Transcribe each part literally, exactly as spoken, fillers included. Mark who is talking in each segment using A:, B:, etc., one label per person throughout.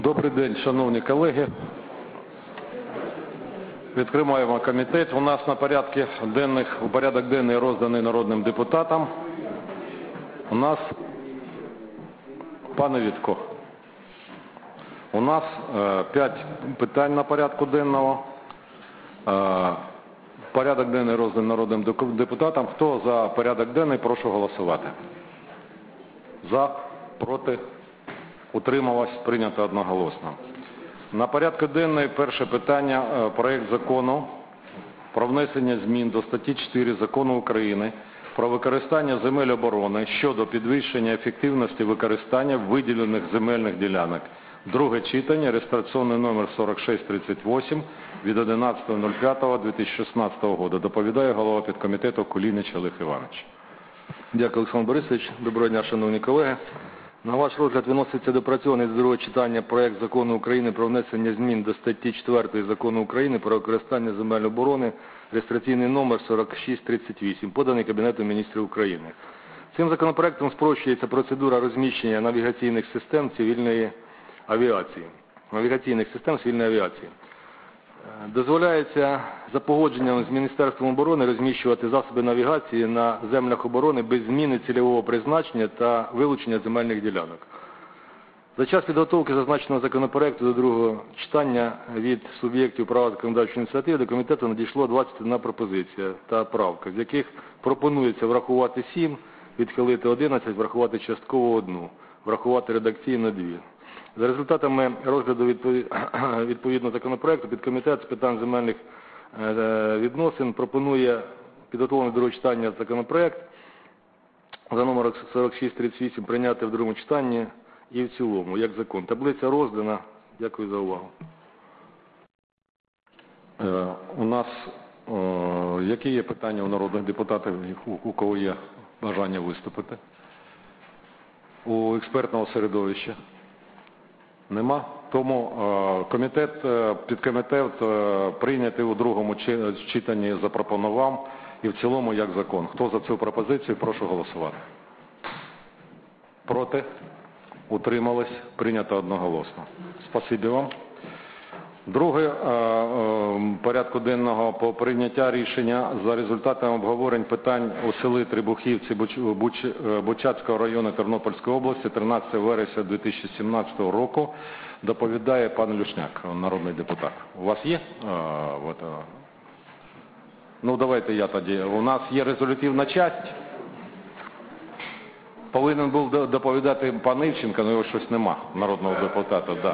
A: Добрий день, шановні колеги. Відкриваємо комітет. У нас на порядку денних, у порядок денний розданий народним депутатам. У нас, пане Вітко, у нас е, п'ять питань на порядку денного. Е, порядок денний розданий народним депутатам. Хто за порядок денний, прошу голосувати. За, проти, утрималось, прийнято одноголосно. На порядку денний перше питання – проект закону про внесення змін до статті чотири Закону України про використання земель оборони щодо підвищення ефективності використання виділених земельних ділянок. Друге читання, реєстраційний номер сорок шість тридцять вісім від одинадцятого п'ятого дві тисячі шістнадцятого року. Доповідає голова підкомітету Кулініч Олег Іванович.
B: Дякую, Олександр Борисович. Доброго дня, шановні колеги. На ваш розгляд виноситься допрацьований з другого читання проект Закону України про внесення змін до статті четвертої Закону України про використання земель оборони, реєстраційний номер сорок шість тридцять вісім, поданий Кабінетом міністрів України. Цим законопроектом спрощується процедура розміщення навігаційних систем цивільної авіації. Навігаційних систем цивільної авіації. Дозволяється за погодженням з Міністерством оборони розміщувати засоби навігації на землях оборони без зміни цільового призначення та вилучення земельних ділянок. За час підготовки зазначеного законопроекту до другого читання від суб'єктів права законодавчої ініціативи до комітету надійшло двадцять одна пропозиція та правка, з яких пропонується врахувати сім, відхилити одинадцять, врахувати частково одну, врахувати редакційно дві. За результатами розгляду відповідного законопроекту підкомітет з питань земельних відносин пропонує підготовлений до другого читання законопроект за номером сорок шість тридцять вісім прийняти в другому читанні і в цілому, як закон. Таблиця роздана. Дякую за увагу.
A: У нас які є питання у народних депутатів, у кого є бажання виступити? У експертного середовища? Нема. Тому комітет, підкомітет прийняти у другому читанні запропонував і в цілому як закон. Хто за цю пропозицію, прошу голосувати. Проти? Утримались? Прийнято одноголосно. Спасибі вам. Друге порядку денного по прийняття рішення за результатами обговорень питань у селі Требухівці Бучацького району Тернопільської області тринадцятого вересня дві тисячі сімнадцятого року доповідає пан Люшняк, народний депутат. У вас є? Ну, давайте я тоді. У нас є резолютивна частина. Повинен був доповідати пан Івченко, але його щось нема, народного депутата, так.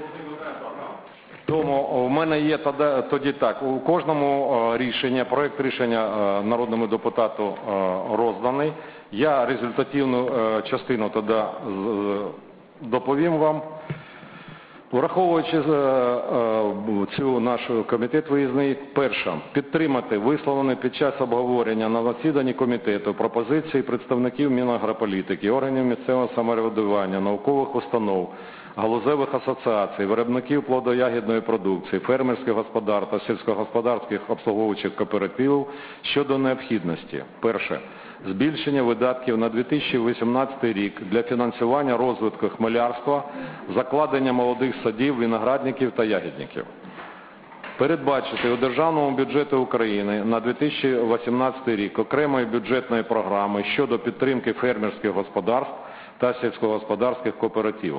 A: Тому у мене є тоді так, у кожному рішення, проєкт рішення народному депутату розданий. Я результативну частину тоді доповім вам. Враховуючи цю нашу комітет виїзний, перше, підтримати висловлені під час обговорення на засіданні комітету пропозиції представників Мінагрополітики, органів місцевого самоврядування, наукових установ, галузевих асоціацій, виробників плодово-ягідної продукції, фермерських господарств та сільськогосподарських обслуговуючих кооперативів щодо необхідності. Перше. Збільшення видатків на дві тисячі вісімнадцятий рік для фінансування розвитку хмелярства, закладення молодих садів, виноградників та ягідників. Передбачити у Державному бюджеті України на дві тисячі вісімнадцятий рік окремої бюджетної програми щодо підтримки фермерських господарств та сільськогосподарських кооперативів.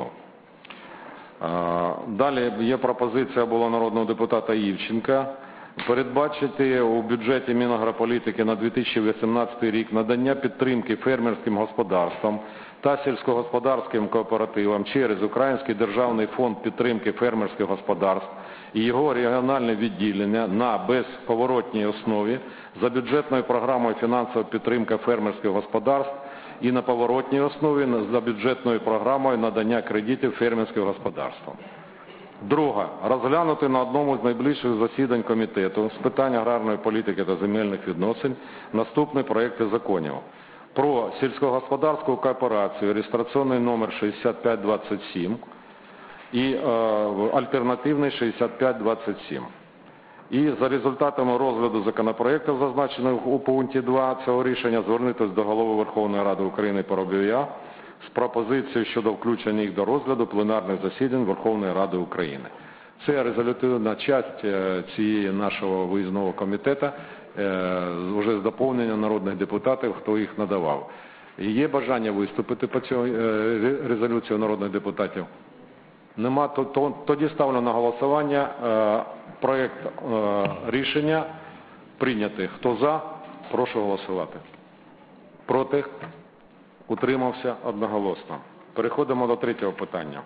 A: Далі є пропозиція була народного депутата Івченка. Передбачити у бюджеті Мінагрополітики на дві тисячі вісімнадцятий рік надання підтримки фермерським господарствам та сільськогосподарським кооперативам через Український державний фонд підтримки фермерських господарств і його регіональне відділення на безповоротній основі за бюджетною програмою фінансова підтримка фермерських господарств і на поворотній основі за бюджетною програмою надання кредитів фермерським господарствам. Друге. Розглянути на одному з найближчих засідань комітету з питань аграрної політики та земельних відносин наступні проекти законів. Про сільськогосподарську кооперацію, реєстраційний номер шістдесят п'ять двадцять сім і е, альтернативний шістдесят п'ять двадцять сім. І за результатами розгляду законопроектів, зазначених у пункті два цього рішення, звернутися до Голови Верховної Ради України Парубія з пропозицією щодо включення їх до розгляду пленарних засідань Верховної Ради України. Це резолютивна частина цієї нашого виїзного комітету, вже з доповненням народних депутатів, хто їх надавав. Є бажання виступити по цій резолюції народних депутатів? Нема, то, то, тоді ставлю на голосування проєкт рішення прийняти. Хто за? Прошу голосувати. Проти? Утримався одноголосно. Переходимо до третього питання.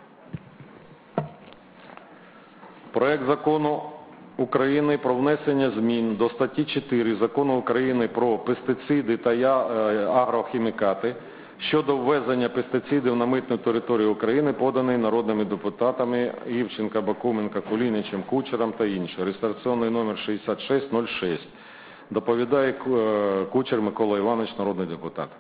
A: Проект закону України про внесення змін до статті чотири Закону України про пестициди та агрохімікати щодо ввезення пестицидів на митну територію України, поданий народними депутатами Івченко, Бакуменко, Кулінічем, Кучером та іншими. Реєстраційний номер шістдесят шість нуль шість. Доповідає Кучер Микола Іванович, народний депутат.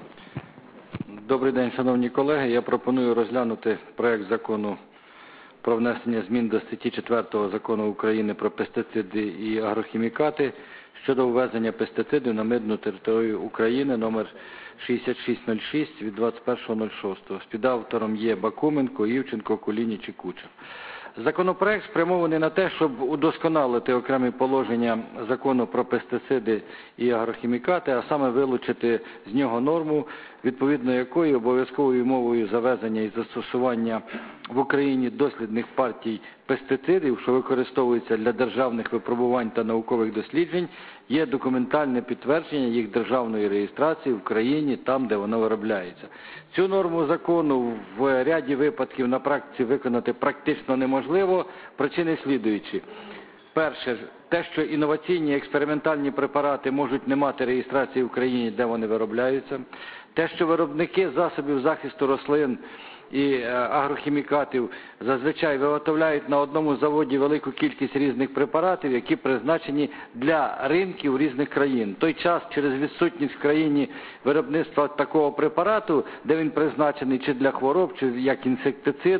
C: Добрий день, шановні колеги. Я пропоную розглянути проект закону про внесення змін до статті четвертої Закону України про пестициди і агрохімікати щодо ввезення пестицидів на митну територію України номер шістдесят шість нуль шість від двадцять першого нуль шостого. Співавтором є Бакуменко, Івченко, Кулініч і Кучер. Законопроект спрямований на те, щоб удосконалити окремі положення Закону про пестициди і агрохімікати, а саме вилучити з нього норму, відповідно якої обов'язковою мовою завезення і застосування в Україні дослідних партій пестицидів, що використовуються для державних випробувань та наукових досліджень, є документальне підтвердження їх державної реєстрації в країні, там, де воно виробляється. Цю норму закону в ряді випадків на практиці виконати практично неможливо, причини слідуючі. Перше, те, що інноваційні експериментальні препарати можуть не мати реєстрації в країні, де вони виробляються. Те, що виробники засобів захисту рослин і агрохімікатів зазвичай виготовляють на одному заводі велику кількість різних препаратів, які призначені для ринків різних країн. В той час, через відсутність в країні виробництва такого препарату, де він призначений чи для хвороб, чи як інсектицид,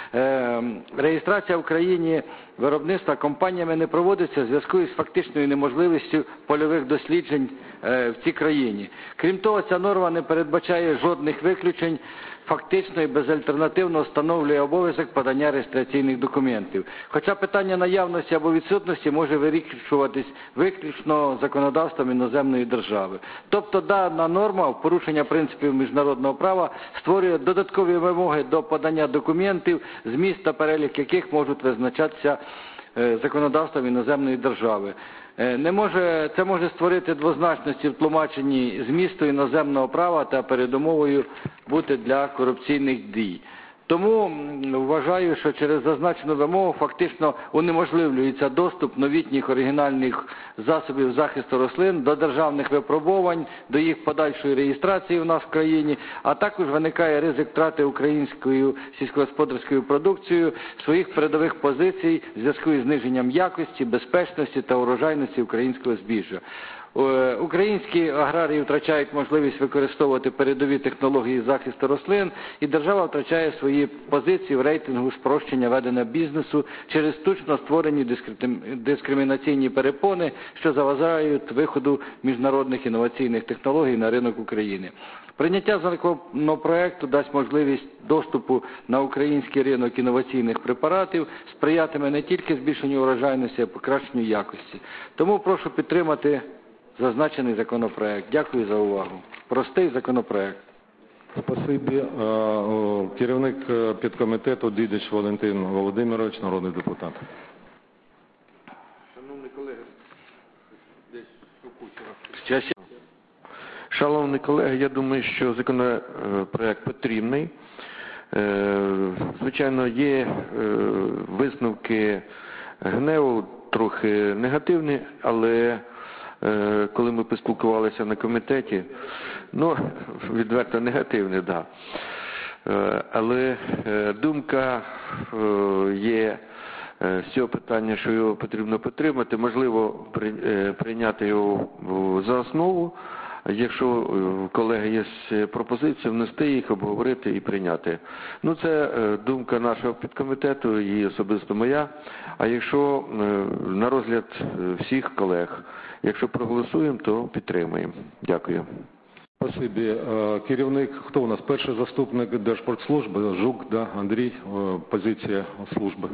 C: реєстрація в країні виробництва компаніями не проводиться в зв'язку із фактичною неможливістю польових досліджень в цій країні. Крім того, ця норма не передбачає жодних виключень, фактично і безальтернативно встановлює обов'язок подання реєстраційних документів. Хоча питання наявності або відсутності може вирішуватись виключно законодавством іноземної держави. Тобто дана норма в порушення принципів міжнародного права створює додаткові вимоги до подання документів, зміст та перелік яких можуть визначатися законодавством іноземної держави. Не може, це може створити двозначності в тлумаченні змісту іноземного права та передумовою бути для корупційних дій. Тому вважаю, що через зазначену вимогу фактично унеможливлюється доступ новітніх оригінальних засобів захисту рослин до державних випробувань, до їх подальшої реєстрації в нас в країні, а також виникає ризик втрати українською сільськогосподарською продукцією своїх передових позицій в зв'язку із зниженням якості, безпечності та урожайності українського збіжжя. Українські аграрії втрачають можливість використовувати передові технології захисту рослин, і держава втрачає свої позиції в рейтингу спрощення ведення бізнесу через штучно створені дискримінаційні перепони, що заважають виходу міжнародних інноваційних технологій на ринок України. Прийняття законопроекту дасть можливість доступу на український ринок інноваційних препаратів, сприятиме не тільки збільшенню урожайності, а й покращенню якості. Тому прошу підтримати зазначений законопроект. Дякую за увагу. Простий законопроект.
A: Спасибі. Керівник підкомітету Дідич Валентин Володимирович, народний депутат.
C: Шановні колеги, десь у Кучера.
D: Шановні колеги, я думаю, що законопроект потрібний. Звичайно, є висновки ГНЕУ трохи негативні, але коли ми поспілкувалися на комітеті, ну, відверто негативні, так. Да. Але думка є з цього питання, що його потрібно підтримати, можливо, прийняти його за основу. Якщо у колеги є пропозиції, внести їх, обговорити і прийняти. Ну, це думка нашого підкомітету і особисто моя. А якщо на розгляд всіх колег, якщо проголосуємо, то підтримуємо. Дякую.
A: Спасибі. Е, Керівник, хто у нас? Перший заступник Держпродслужби, Жук, да? Андрій, е, позиція служби.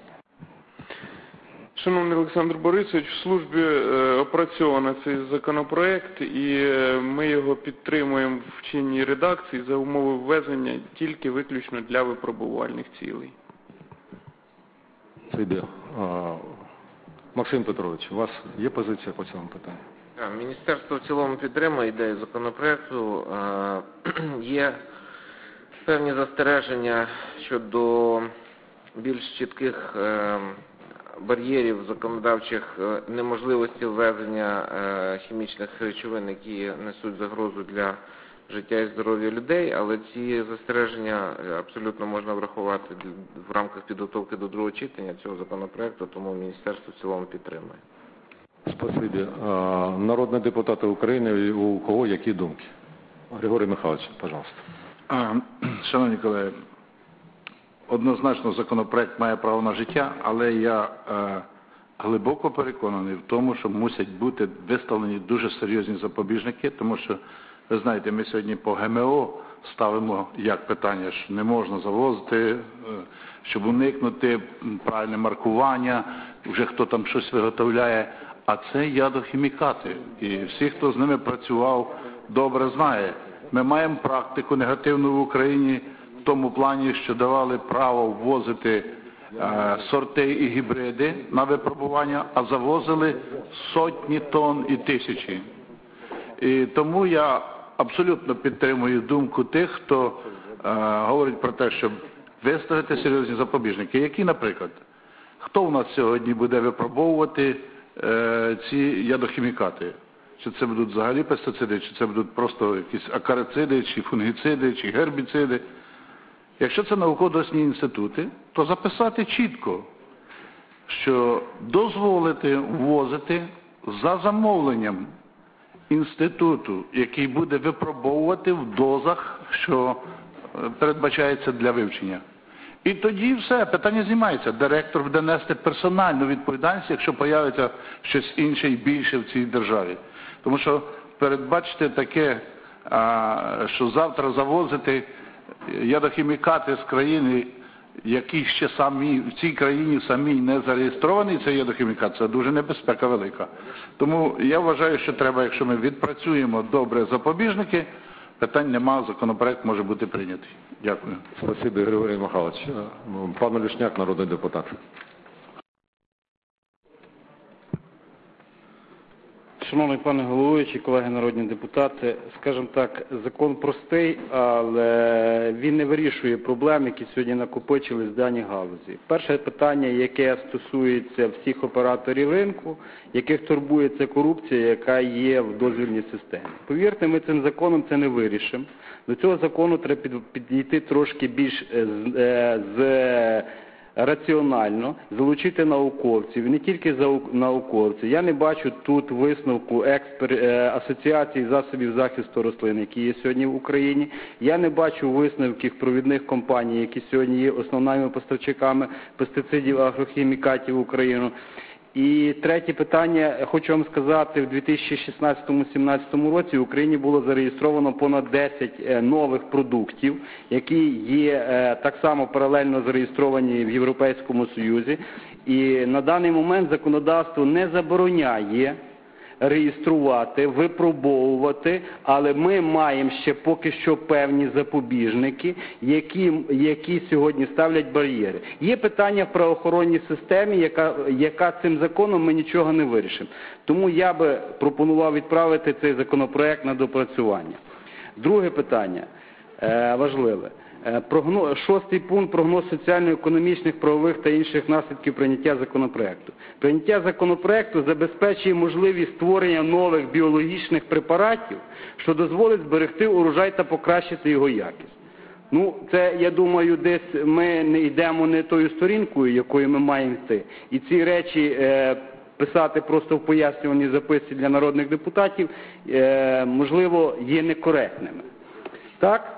E: Шановний Олександр Борисович, в службі е, опрацьовано цей законопроект і е, ми його підтримуємо в чинній редакції за умови ввезення тільки виключно для випробувальних цілей.
A: Спасибі. Е, Максим Петрович, у вас є позиція по цьому питанню?
F: Міністерство в цілому підтримує ідею законопроекту. Є певні застереження щодо більш чітких бар'єрів законодавчих неможливості ввезення хімічних речовин, які несуть загрозу для життя і здоров'я людей, але ці застереження абсолютно можна врахувати в рамках підготовки до другого читання цього законопроекту, тому міністерство в цілому підтримує.
A: Спасибі. Народні депутати України, у кого які думки? Григорій Михайлович, пожалуйста.
G: Шановні колеги, однозначно законопроект має право на життя, але я е, глибоко переконаний в тому, що мусять бути виставлені дуже серйозні запобіжники, тому що, ви знаєте, ми сьогодні по ГМО ставимо як питання, що не можна завозити, е, щоб уникнути правильне маркування, вже хто там щось виготовляє. А це ядохімікати. І всі, хто з ними працював, добре знає. Ми маємо практику негативну в Україні в тому плані, що давали право ввозити е, сорти і гібриди на випробування, а завозили сотні тонн і тисячі. І тому я абсолютно підтримую думку тих, хто е, говорить про те, щоб виставити серйозні запобіжники. Які, наприклад, хто у нас сьогодні буде випробовувати ці ядохімікати? Чи це будуть взагалі пестициди, чи це будуть просто якісь акарициди, чи фунгіциди, чи гербіциди? Якщо це науково-дослідні інститути, то записати чітко, що дозволити ввозити за замовленням інституту, який буде випробовувати в дозах, що передбачається для вивчення. І тоді все, питання знімається. Директор буде нести персональну відповідальність, якщо появиться щось інше і більше в цій державі. Тому що передбачити таке, що завтра завозити ядохімікати з країни, які ще самі, в цій країні самій не зареєстрований цей ядохімікат, це дуже небезпека велика. Тому я вважаю, що треба, якщо ми відпрацюємо добре запобіжники, питань нема, законопроект може бути прийнятий. Дякую.
A: Спасибі, Григорій Михайлович. Пан Люшняк, народний депутат.
H: Шановний пане головуючий, колеги народні депутати, скажімо так, закон простий, але він не вирішує проблем, які сьогодні накопичились в даній галузі. Перше питання, яке стосується всіх операторів ринку, яких турбує це корупція, яка є в дозвільній системі. Повірте, ми цим законом це не вирішимо. До цього закону треба підійти трошки більш з, з раціонально, залучити науковців, не тільки науковців. Я не бачу тут висновку експер... асоціації засобів захисту рослин, які є сьогодні в Україні. Я не бачу висновків провідних компаній, які сьогодні є основними поставщиками пестицидів, агрохімікатів в Україну. І третє питання, хочу вам сказати, в дві тисячі шістнадцятому - сімнадцятому році в Україні було зареєстровано понад десять нових продуктів, які є так само паралельно зареєстровані в Європейському Союзі. І на даний момент законодавство не забороняє реєструвати, випробовувати, але ми маємо ще поки що певні запобіжники, які, які сьогодні ставлять бар'єри. Є питання в правоохоронній системі, яка, яка цим законом ми нічого не вирішимо. Тому я би пропонував відправити цей законопроект на допрацювання. Друге питання, е, важливе. Прогноз, шостий пункт – прогноз соціально-економічних, правових та інших наслідків прийняття законопроекту. Прийняття законопроекту забезпечує можливість створення нових біологічних препаратів, що дозволить зберегти урожай та покращити його якість. Ну, це, я думаю, десь ми не йдемо не тою сторінкою, якою ми маємо йти. І ці речі е, писати просто в пояснювальній записці для народних депутатів, е, можливо, є некоректними. Так?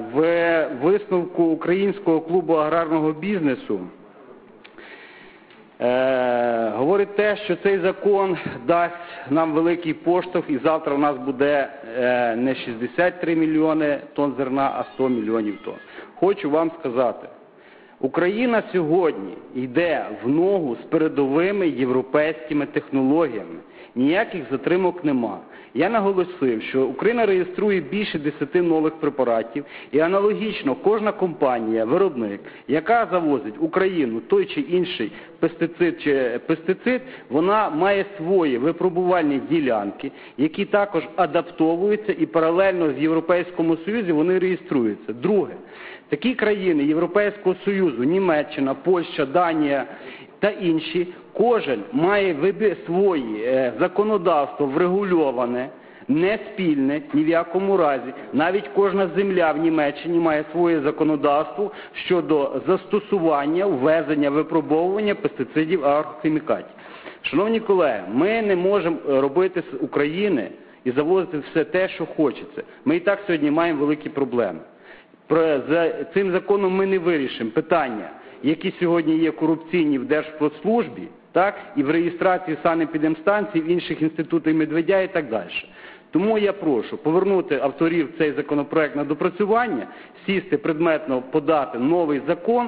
H: В висновку Українського клубу аграрного бізнесу Е, говорить те, що цей закон дасть нам великий поштовх, і завтра у нас буде е, не шістдесят три мільйони тонн зерна, а сто мільйонів тонн. Хочу вам сказати, Україна сьогодні йде в ногу з передовими європейськими технологіями. Ніяких затримок нема. Я наголосив, що Україна реєструє більше десяти нових препаратів, і аналогічно кожна компанія, виробник, яка завозить в Україну той чи інший пестицид, чи пестицид, вона має свої випробувальні ділянки, які також адаптовуються і паралельно в Європейському Союзі вони реєструються. Друге, такі країни Європейського Союзу, Німеччина, Польща, Данія та інші, кожен має свої е, законодавство врегульоване, не спільне, ні в якому разі. Навіть кожна земля в Німеччині має своє законодавство щодо застосування, ввезення, випробовування пестицидів, агрохімікатів. Шановні колеги, ми не можемо робити з України і завозити все те, що хочеться. Ми і так сьогодні маємо великі проблеми. Про, за цим законом ми не вирішимо питання, які сьогодні є корупційні в Держпродслужбі, так, і в реєстрації санепідемстанцій, в інших інститутах Медведя і так далі. Тому я прошу повернути авторів цей законопроект на допрацювання, сісти предметно, подати новий закон,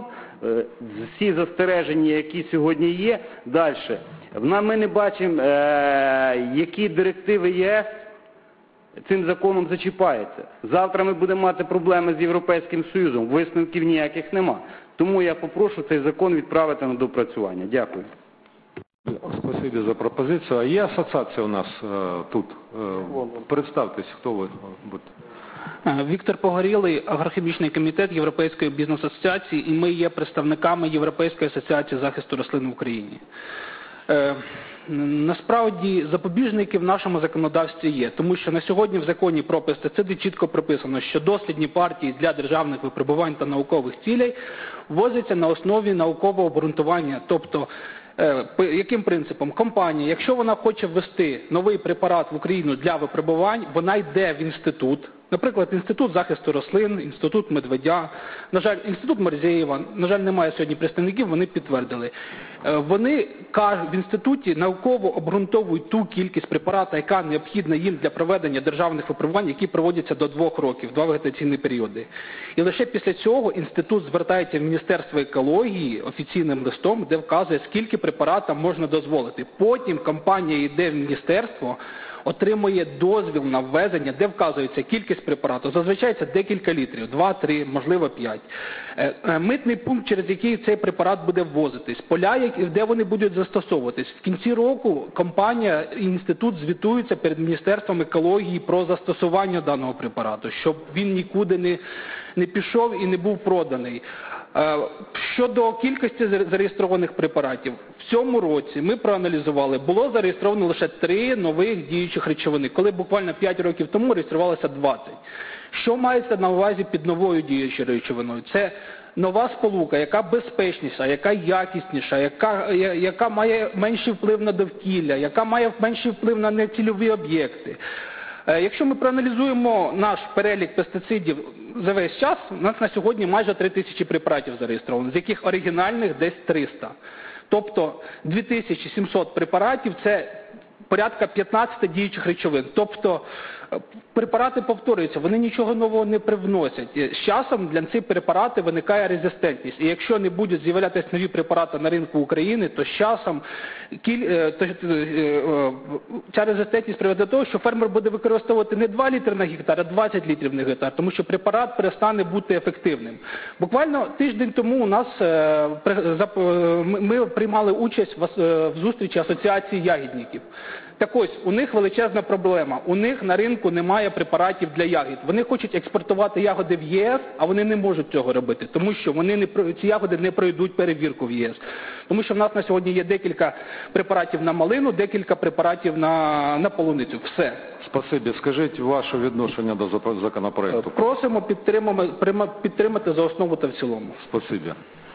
H: всі застереження, які сьогодні є. Далі. Ми не бачимо, які директиви ЄС цим законом зачіпаються. Завтра ми будемо мати проблеми з Європейським Союзом, висновків ніяких нема. Тому я попрошу цей закон відправити на допрацювання. Дякую.
A: Спасибо за пропозицію. А є асоціація у нас е, тут? Е, представтесь, хто ви будете.
I: Віктор Погорілий, Агрохімічний комітет Європейської бізнес-асоціації, і ми є представниками Європейської асоціації захисту рослин в Україні. Е, Насправді запобіжники в нашому законодавстві є, тому що на сьогодні в законі про пестициди чітко прописано, що дослідні партії для державних випробувань та наукових цілей ввозяться на основі наукового обґрунтування. Тобто, е, яким принципом? Компанія, якщо вона хоче ввести новий препарат в Україну для випробувань, вона йде в інститут, наприклад, Інститут захисту рослин, Інститут Медведя, на жаль, Інститут Морзєєва, на жаль, немає сьогодні представників, вони підтвердили. Вони кажуть, в інституті науково обґрунтовують ту кількість препарату, яка необхідна їм для проведення державних випробувань, які проводяться до двох років, два вегетаційні періоди. І лише після цього інститут звертається в Міністерство екології офіційним листом, де вказує, скільки препарата можна дозволити. Потім компанія йде в міністерство, отримує дозвіл на ввезення, де вказується кількість препарату. Зазвичай це декілька літрів, два-три, можливо п'ять. Митний пункт, через який цей препарат буде ввозитись, поля, де вони будуть застосовуватись. В кінці року компанія і інститут звітуються перед Міністерством екології про застосування даного препарату, щоб він нікуди не, не пішов і не був проданий. Щодо кількості зареєстрованих препаратів, в цьому році ми проаналізували, було зареєстровано лише три нових діючих речовини, коли буквально п'ять років тому реєструвалося двадцять. Що мається на увазі під новою діючою речовиною? Це нова сполука, яка безпечніша, яка якісніша, яка, яка має менший вплив на довкілля, яка має менший вплив на нецільові об'єкти. Якщо ми проаналізуємо наш перелік пестицидів за весь час, у нас на сьогодні майже три тисячі препаратів зареєстровано, з яких оригінальних десь триста. Тобто дві тисячі сімсот препаратів – це порядка п'ятнадцять діючих речовин. Тобто препарати повторюються, вони нічого нового не привносять. З часом для цих препаратів виникає резистентність. І якщо не будуть з'являтися нові препарати на ринку України, то з часом ця резистентність приведе до того, що фермер буде використовувати не два літри на гектар, а двадцять літрів на гектар, тому що препарат перестане бути ефективним. Буквально тиждень тому у нас ми приймали участь в зустрічі Асоціації ягідників. Так ось, у них величезна проблема. У них на ринку немає препаратів для ягід. Вони хочуть експортувати ягоди в ЄС, а вони не можуть цього робити, тому що вони не, ці ягоди не пройдуть перевірку в ЄС. Тому що в нас на сьогодні є декілька препаратів на малину, декілька препаратів на, на полуницю. Все.
A: Спасибі. Скажіть ваше відношення до законопроекту.
I: Просимо підтримати за основу та в цілому.
A: Спасибі.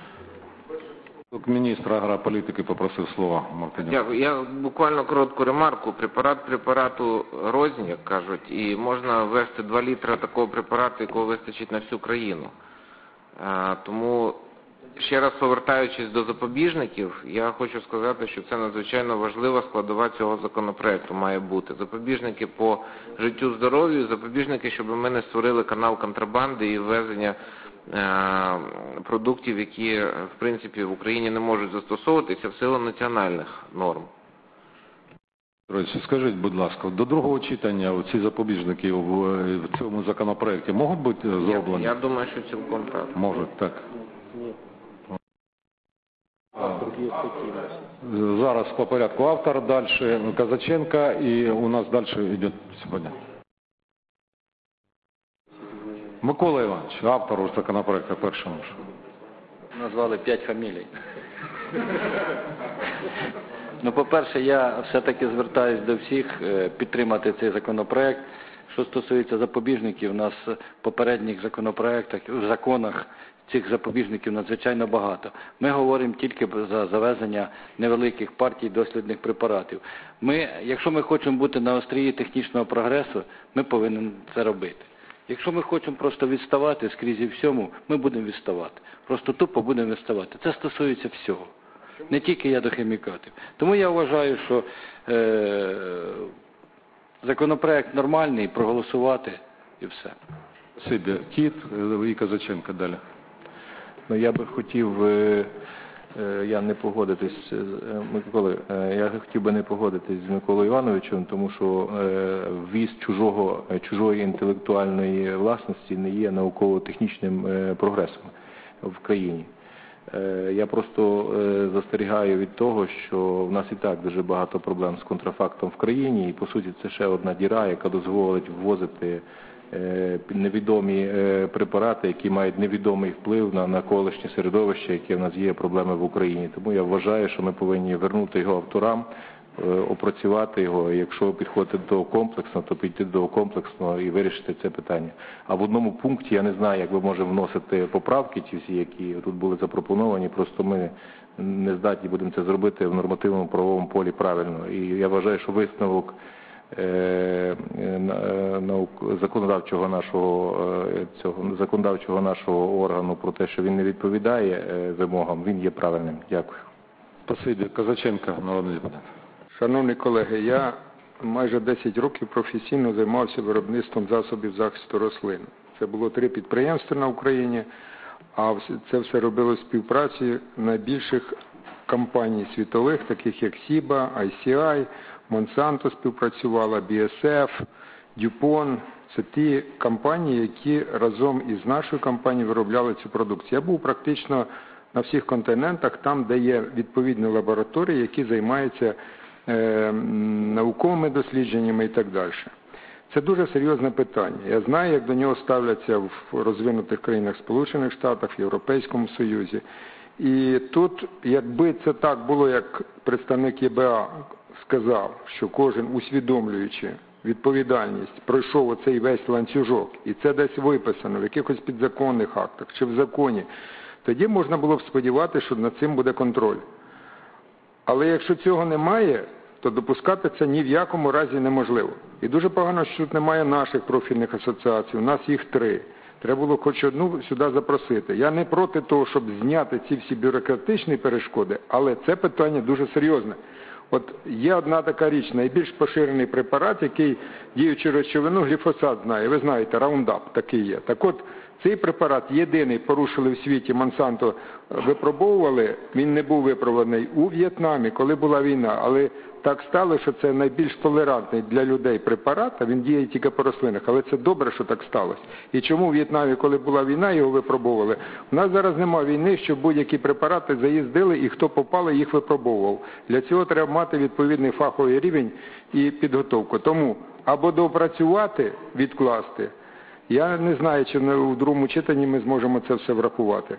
A: Міністр агрополітики попросив слова. Мартинюк.
F: Дякую. Я буквально коротку ремарку. Препарат препарату рознь, як кажуть, і можна ввести два літра такого препарату, якого вистачить на всю країну. А, тому ще раз повертаючись до запобіжників, я хочу сказати, що це надзвичайно важлива складова цього законопроекту має бути. Запобіжники по життю, здоров'ю, запобіжники, щоб ми не створили канал контрабанди і ввезення продуктів, які, в принципі, в Україні не можуть застосовуватися в силу національних норм.
A: Скажіть, будь ласка, до другого читання ці запобіжники в цьому законопроекті можуть бути зроблені?
F: Я, я думаю, що цілком так.
A: Можуть, так. Зараз по порядку автор, дальше Казаченко, і у нас дальше йде сьогодні. Микола Іванович, автору законопроекту першому.
C: Назвали п'ять фамілій. Ну, по-перше, я все-таки звертаюся до всіх підтримати цей законопроект. Що стосується запобіжників, у нас в попередніх законопроектах, в законах цих запобіжників надзвичайно багато. Ми говоримо тільки за завезення невеликих партій дослідних препаратів. Ми, якщо ми хочемо бути на острії технічного прогресу, ми повинні це робити. Якщо ми хочемо просто відставати скрізь і всьому, ми будемо відставати. Просто тупо будемо відставати. Це стосується всього. Не тільки ядохімікатів. Тому я вважаю, що е, законопроект нормальний, проголосувати і все.
A: Спасибо. Кіт і Казаченко далі.
B: Ну, я би хотів, е, е, я не погодитись, е, Микола, е, я хотів би не погодитись з Миколою Івановичем, тому що е, ввіз чужого, чужої інтелектуальної власності не є науково-технічним е, прогресом в країні. Я просто застерігаю від того, що в нас і так дуже багато проблем з контрафактом в країні, і по суті це ще одна діра, яка дозволить ввозити невідомі препарати, які мають невідомий вплив на навколишнє середовище, яке в нас є проблеми в Україні. Тому я вважаю, що ми повинні вернути його авторам, опрацювати його, і якщо підходити до комплексного, то підійти до комплексного і вирішити це питання. А в одному пункті, я не знаю, як ви можемо вносити поправки ті всі, які тут були запропоновані, просто ми не здатні будемо це зробити в нормативному правовому полі правильно. І я вважаю, що висновок е, наук, законодавчого нашого, цього, законодавчого нашого органу про те, що він не відповідає вимогам, він є правильним. Дякую.
A: Спасибі. Казаченко, народний депутат.
J: Шановні колеги, я майже десять років професійно займався виробництвом засобів захисту рослин. Це було три підприємства на Україні, а це все робило в співпраці найбільших компаній світових, таких як Сіба, ай сі ай, Монсанто співпрацювала, бі ес еф, Дюпон. Це ті компанії, які разом із нашою компанією виробляли цю продукцію. Я був практично на всіх континентах, там, де є відповідні лабораторії, які займаються е, науковими дослідженнями і так далі. Це дуже серйозне питання. Я знаю, як до нього ставляться в розвинутих країнах Сполучених Штатів, в Європейському Союзі. І тут, якби це так було, як представник є бе а сказав, що кожен, усвідомлюючи відповідальність, пройшов оцей весь ланцюжок, і це десь виписано в якихось підзаконних актах чи в законі, тоді можна було б сподіватися, що над цим буде контроль. Але якщо цього немає, то допускати це ні в якому разі неможливо. І дуже погано, що тут немає наших профільних асоціацій, у нас їх три. Треба було хоч одну сюди запросити. Я не проти того, щоб зняти ці всі бюрократичні перешкоди, але це питання дуже серйозне. От є одна така річ, найбільш поширений препарат, який діючу речовину, гліфосат знає. Ви знаєте, раундап такий є. Так от, цей препарат єдиний порушили в світі, Монсанто випробовували, він не був випробуваний у В'єтнамі, коли була війна, але так стало, що це найбільш толерантний для людей препарат, а він діє тільки по рослинах, але це добре, що так сталося. І чому в В'єтнамі, коли була війна, його випробовували? У нас зараз немає війни, щоб будь-які препарати заїздили і хто попали, їх випробовував. Для цього треба мати відповідний фаховий рівень і підготовку. Тому або доопрацювати, відкласти. Я не знаю, чи в другому читанні ми зможемо це все врахувати.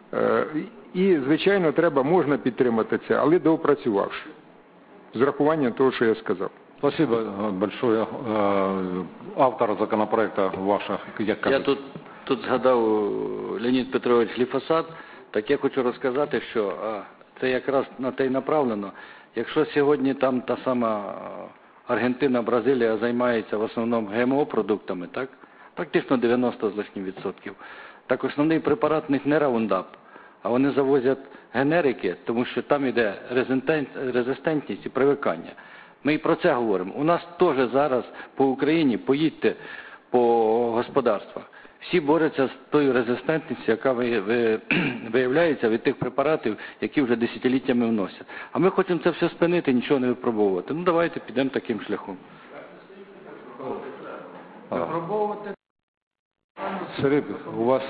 J: І, звичайно, треба, можна підтримати це, але доопрацювавши. З рахуванням того, що я сказав.
A: Спасибо большое. Автор законопроекту ваша, як кажуть.
C: Я тут, тут згадав Леонід Петрович гліфосат, так я хочу розказати, що це якраз на те й направлено. Якщо сьогодні там та сама Аргентина, Бразилія займається в основному ге ем о-продуктами, так? Практично дев'яносто з лишнім відсотків. Так основний препарат в них не раундап, а вони завозять генерики, тому що там йде резистентність і привикання. Ми і про це говоримо. У нас теж зараз по Україні, поїдьте по господарствах, всі борються з тою резистентністю, яка виявляється від тих препаратів, які вже десятиліттями вносять. А ми хочемо це все спинити, нічого не випробовувати. Ну давайте підемо таким шляхом.
A: Сергій, у вас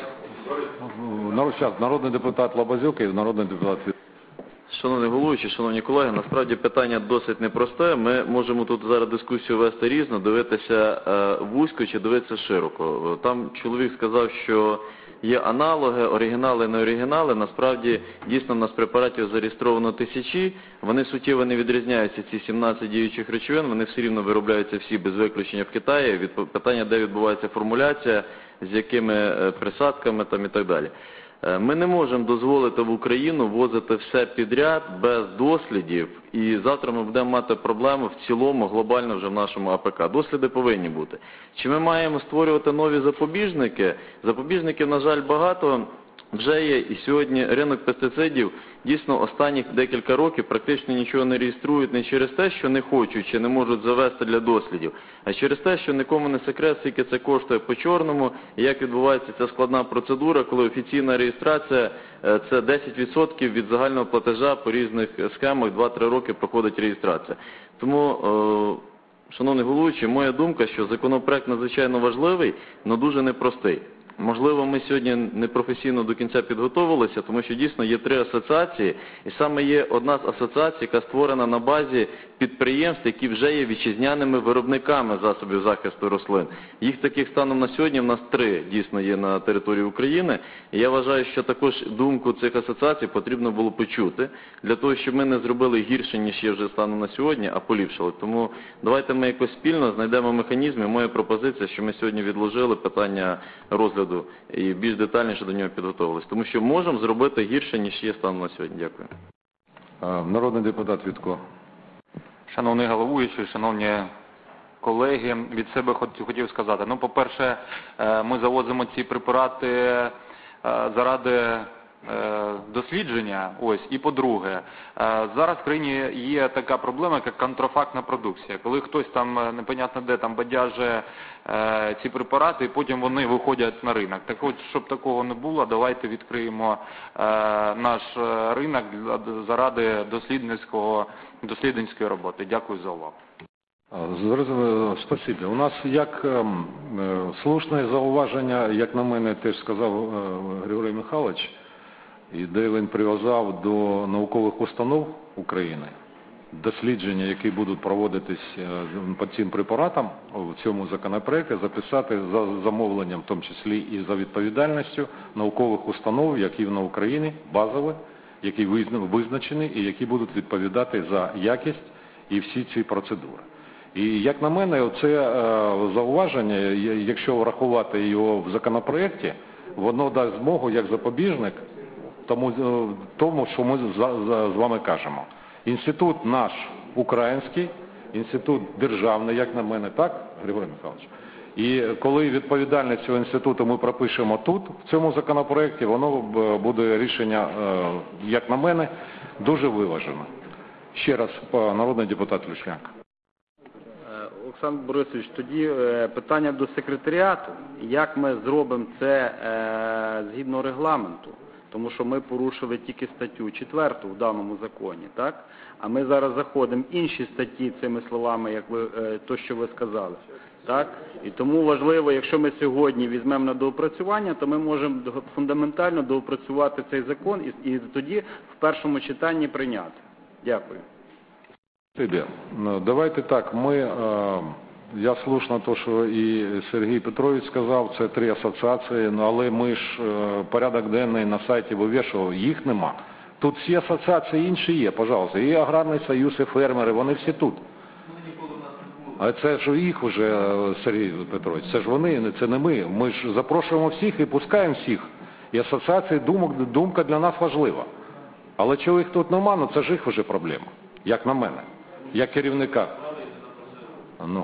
A: народний депутат Лабазюк і народний депутат.
K: Шановний головуючий, шановні колеги, насправді питання досить непросте. Ми можемо тут зараз дискусію вести різно, дивитися вузько чи дивитися широко. Там чоловік сказав, що є аналоги, оригінали, не оригінали. Насправді, дійсно, в нас препаратів зареєстровано тисячі, вони суттєво не відрізняються, ці сімнадцять діючих речовин, вони все рівно виробляються всі без виключення в Китаї. Питання, де відбувається формуляція, з якими присадками там і так далі. Ми не можемо дозволити в Україну возити все підряд без дослідів, і завтра ми будемо мати проблему в цілому, глобально вже в нашому АПК. Досліди повинні бути. Чи ми маємо створювати нові запобіжники? Запобіжників, на жаль, багато вже є, і сьогодні ринок пестицидів дійсно останніх декілька років практично нічого не реєструють не через те, що не хочуть чи не можуть завести для дослідів, а через те, що нікому не секрет, скільки це коштує по чорному, і як відбувається ця складна процедура, коли офіційна реєстрація – це десять відсотків від загального платежа по різних схемах, два-три роки проходить реєстрація. Тому, шановний головуючий, моя думка, що законопроект надзвичайно важливий, але дуже непростий. Можливо, ми сьогодні непрофесійно до кінця підготовилися, тому що дійсно є три асоціації, і саме є одна з асоціацій, яка створена на базі підприємств, які вже є вітчизняними виробниками засобів захисту рослин. Їх таких станом на сьогодні в нас три дійсно є на території України. І я вважаю, що також думку цих асоціацій потрібно було почути, для того, щоб ми не зробили гірше, ніж є вже станом на сьогодні, а поліпшили. Тому давайте ми якось спільно знайдемо механізми. Моя пропозиція, що ми сьогодні відложили питання розгляду і більш детальніше до нього підготовились. Тому що можемо зробити гірше, ніж є станом на сьогодні. Дякую.
A: Народний депутат Вітко.
L: Шановний головуючий, шановні колеги, від себе хотів сказати. Ну, по-перше, ми завозимо ці препарати заради дослідження. Ось. І по-друге, зараз в країні є така проблема, як контрафактна продукція. Коли хтось там, непонятно де, там бадяже ці препарати, і потім вони виходять на ринок. Так от, щоб такого не було, давайте відкриємо наш ринок заради дослідницького, дослідницької роботи. Дякую за увагу.
A: Спасибі. У нас як е, слушне зауваження, як на мене теж сказав е, Григорій Михайлович, і де він прив'язав до наукових установ України, дослідження, які будуть проводитись е, по цим препаратам в цьому законопроекті, записати за замовленням, в тому числі і за відповідальністю наукових установ, які на Україні базові, які визначені і які будуть відповідати за якість і всі ці процедури. І, як на мене, це зауваження, якщо врахувати його в законопроекті, воно дасть змогу як запобіжник тому, тому що ми з вами кажемо. Інститут наш український, інститут державний, як на мене, так, Григорій Михайлович? І коли відповідальність цього інституту ми пропишемо тут, в цьому законопроекті, воно буде рішення, як на мене, дуже виважено. Ще раз, народний депутат Люшняк.
H: Олександр Борисович, тоді питання до секретаріату, як ми зробимо це згідно регламенту, тому що ми порушили тільки статтю четверту в даному законі, так? А ми зараз заходимо в інші статті цими словами, як ви, то, що ви сказали, так? І тому важливо, якщо ми сьогодні візьмемо на доопрацювання, то ми можемо фундаментально доопрацювати цей закон і, і тоді в першому читанні прийняти. Дякую.
A: Давайте так, ми, я слушно то, що і Сергій Петрович сказав, це три асоціації, але ми ж порядок денний на сайті вивішували, їх нема. Тут всі асоціації інші є, пожалуйста, і Аграрний союз, і фермери, вони всі тут. А це ж їх вже, Сергій Петрович, це ж вони, це не ми. Ми ж запрошуємо всіх і пускаємо всіх. І асоціації думок, думка для нас важлива. Але чого їх тут нема, ну це ж їх вже проблема, як на мене. Як керівника. Ну,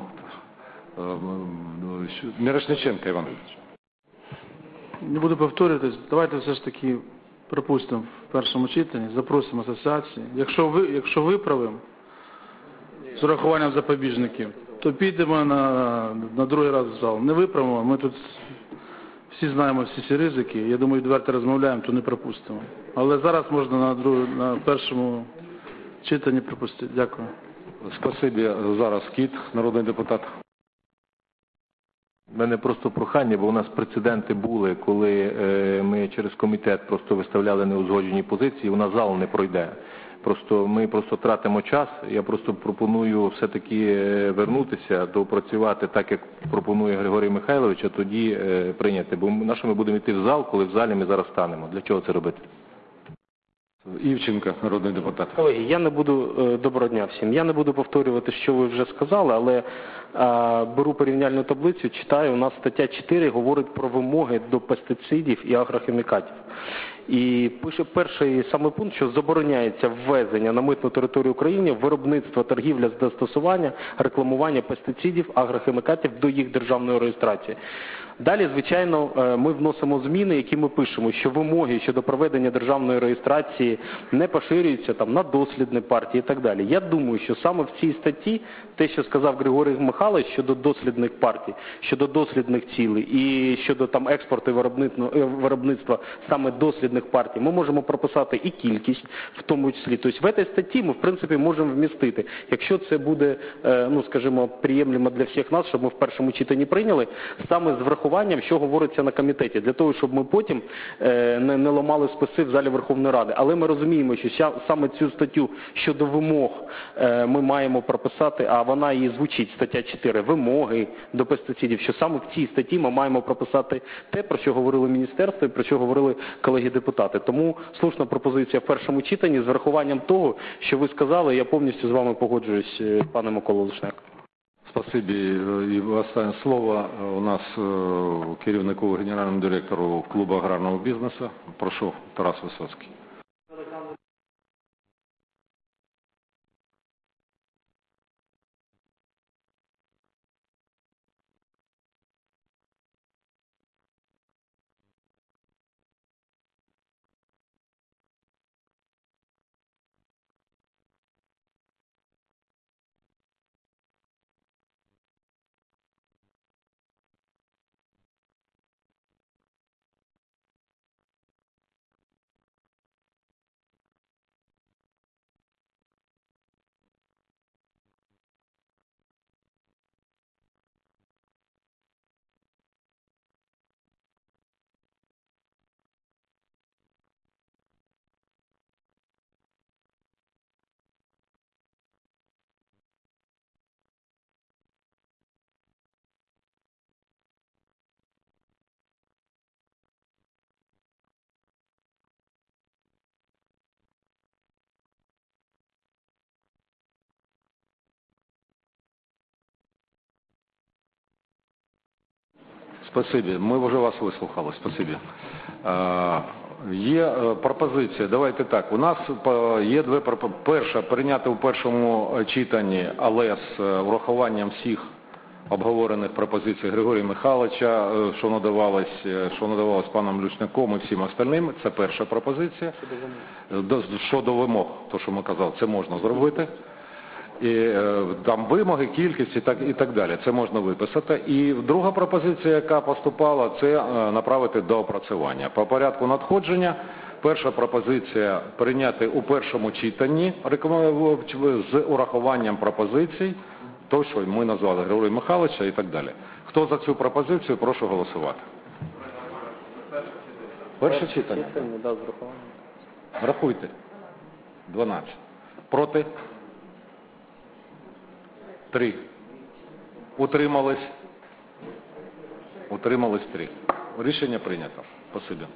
A: Мірошниченко Іван Іванович.
M: Не буду повторюватись, давайте все ж таки пропустимо в першому читанні, запросимо асоціації. Якщо, ви, якщо виправимо з урахуванням запобіжників, то підемо на, на другий раз в зал. Не виправимо, ми тут всі знаємо всі ці ризики. Я думаю, відверто розмовляємо, то не пропустимо. Але зараз можна на, друг, на першому читанні пропустити. Дякую.
A: Спасибі. Зараз Кіт, народний депутат.
B: У мене просто прохання, бо у нас прецеденти були, коли е, ми через комітет просто виставляли неузгоджені позиції, у нас зал не пройде. Просто ми просто тратимо час. Я просто пропоную все-таки вернутися, доопрацювати так, як пропонує Григорій Михайлович, а тоді е, прийняти. Бо на що ми будемо йти в зал, коли в залі ми зараз станемо? Для чого це робити?
A: Івченко, народний депутат.
N: Колеги, я не буду, доброго дня всім, я не буду повторювати, що ви вже сказали, але а, беру порівняльну таблицю, читаю, у нас стаття чотири говорить про вимоги до пестицидів і агрохімікатів. І пише перший саме пункт, що забороняється ввезення на митну територію України, виробництво, торгівля, застосування, рекламування пестицидів, агрохімікатів до їх державної реєстрації. Далі, звичайно, ми вносимо зміни, які ми пишемо, що вимоги щодо проведення державної реєстрації не поширюються там, на дослідні партії і так далі. Я думаю, що саме в цій статті, те, що сказав Григорій Михайлович щодо дослідних партій, щодо дослідних цілей і щодо там, експорту і виробництва саме дослідних партій, ми можемо прописати і кількість в тому числі. Тобто в цій статті ми, в принципі, можемо вмістити, якщо це буде, ну, скажімо, приємлемо для всіх нас, щоб ми в першому читанні прийняли, саме з врахуванням, що говориться на комітеті, для того, щоб ми потім е, не, не ламали списи в залі Верховної Ради. Але ми розуміємо, що ся, саме цю статтю щодо вимог е, ми маємо прописати, а вона і звучить, стаття чотири, вимоги до пестицидів, що саме в цій статті ми маємо прописати те, про що говорили міністерство і про що говорили колеги-депутати. Тому слушна пропозиція в першому читанні з врахуванням того, що ви сказали, я повністю з вами погоджуюсь, пане Микола Лушняк.
A: Спасибі. І останнє слово у нас керівнику, генеральному директору клубу аграрного бізнесу. Прошу, Тарас Висоцький. Спасибі. Ми вже вас вислухали. Спасибі. Е, є пропозиція. Давайте так. У нас є дві пропозиції. Перша, прийняти у першому читанні, але з врахуванням всіх обговорених пропозицій Григорія Михайловича, що надавалось, що надавалось паном Люшняком і всім остальним. Це перша пропозиція. Щодо вимог, то, що ми казали, це можна зробити. І там вимоги, кількість і так, і так далі. Це можна виписати. І друга пропозиція, яка поступала, це направити до опрацювання. По порядку надходження, перша пропозиція прийняти у першому читанні з урахуванням пропозицій, то, що ми назвали Григорія Михайловича і так далі. Хто за цю пропозицію, прошу голосувати. Перше читання. Рахуйте. дванадцять. Проти? Три. Утримались? Утримались три. Рішення прийнято. Спасибі.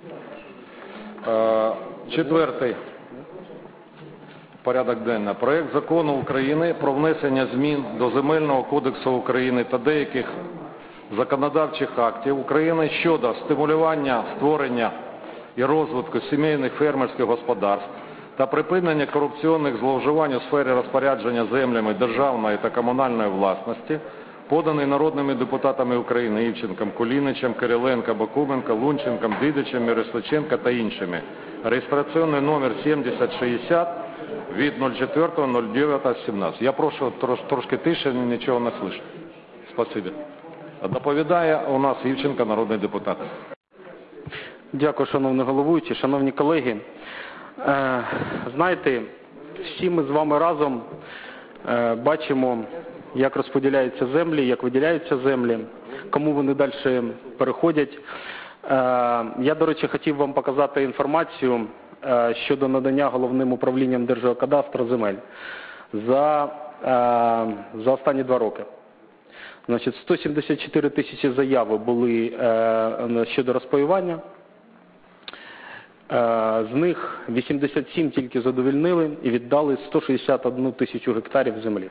A: Четвертий порядок денний. Проект закону України про внесення змін до Земельного кодексу України та деяких законодавчих актів України щодо стимулювання створення і розвитку сімейних фермерських господарств та припинення корупційних зловживань у сфері розпорядження землями державної та комунальної власності, поданий народними депутатами України Івченком, Кулінічем, Кириленко, Бакуменко, Лунченком, Дидичем, Мірославченко та іншими реєстраційний номер сімдесят шістдесят від чотирнадцятого ноль дев'ятого сімнадцятого. Я прошу трош, трошки тише, нічого не слышно. Спасибо. Доповідає у нас Івченко, народний депутат.
N: Дякую, шановний головуючий, шановні колеги. Е, знаєте, всі ми з вами разом е, бачимо, як розподіляються землі, як виділяються землі, кому вони далі переходять. Е, я, до речі, хотів вам показати інформацію е, щодо надання Головним управлінням Держгеокадастру земель за, е, за останні два роки. Значить, сто сімдесят чотири тисячі заяви були е, щодо розпаювання. З них вісімдесят сім тільки задовольнили і віддали сто шістдесят одну тисячу гектарів землі.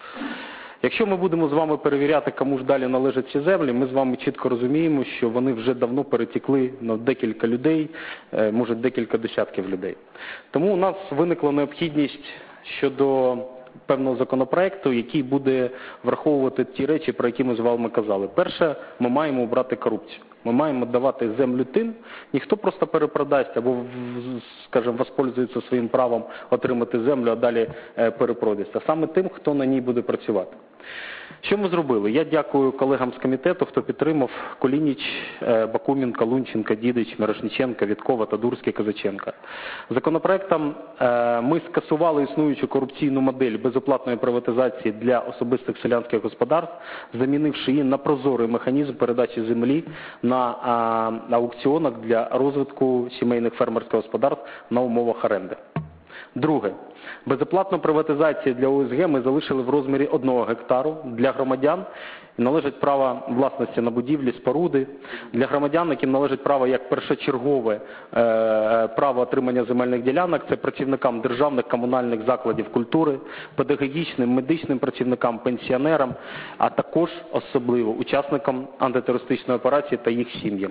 N: Якщо ми будемо з вами перевіряти, кому ж далі належать ці землі, ми з вами чітко розуміємо, що вони вже давно перетекли на декілька людей, може декілька десятків людей. Тому у нас виникла необхідність щодо певного законопроекту, який буде враховувати ті речі, про які ми з вами казали. Перше, ми маємо обрати корупцію. Ми маємо давати землю тим, ніхто просто перепродасть або, скажімо, воспользується своїм правом отримати землю, а далі перепродасть, а саме тим, хто на ній буде працювати. Що ми зробили? Я дякую колегам з комітету, хто підтримав: Кулініч, Бакуменко, Лунченко, Дідич, Мірошниченко, Віткова, Тадурський, Козаченко. Законопроектом ми скасували існуючу корупційну модель безоплатної приватизації для особистих селянських господарств, замінивши її на прозорий механізм передачі землі на аукціонах для розвитку сімейних фермерських господарств на умовах оренди. Друге. Безоплатну приватизацію для О С Г ми залишили в розмірі одного гектару для громадян, належить право власності на будівлі, споруди, для громадян, яким належить право як першочергове е, право отримання земельних ділянок, це працівникам державних комунальних закладів культури, педагогічним, медичним працівникам, пенсіонерам, а також особливо учасникам антитерористичної операції та їх сім'ям.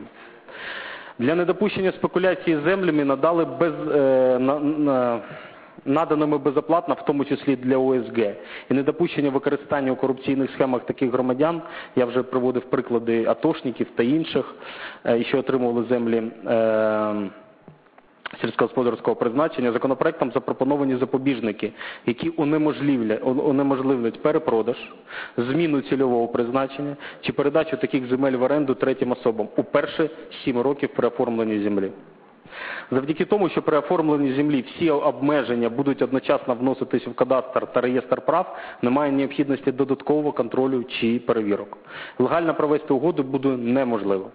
N: Для недопущення спекуляції землями надали без, е, на, на, наданими безоплатно, в тому числі для О С Г. І недопущення використання у корупційних схемах таких громадян, я вже приводив приклади атошників та інших, е, що отримували землі е, сільськогосподарського призначення, законопроектом запропоновані запобіжники, які унеможливлять, унеможливлять перепродаж, зміну цільового призначення чи передачу таких земель в оренду третім особам у перші сім років при оформленні землі. Завдяки тому, що при оформленні землі всі обмеження будуть одночасно вноситись в кадастр та реєстр прав, немає необхідності додаткового контролю чи перевірок. Легально провести угоду буде неможливо.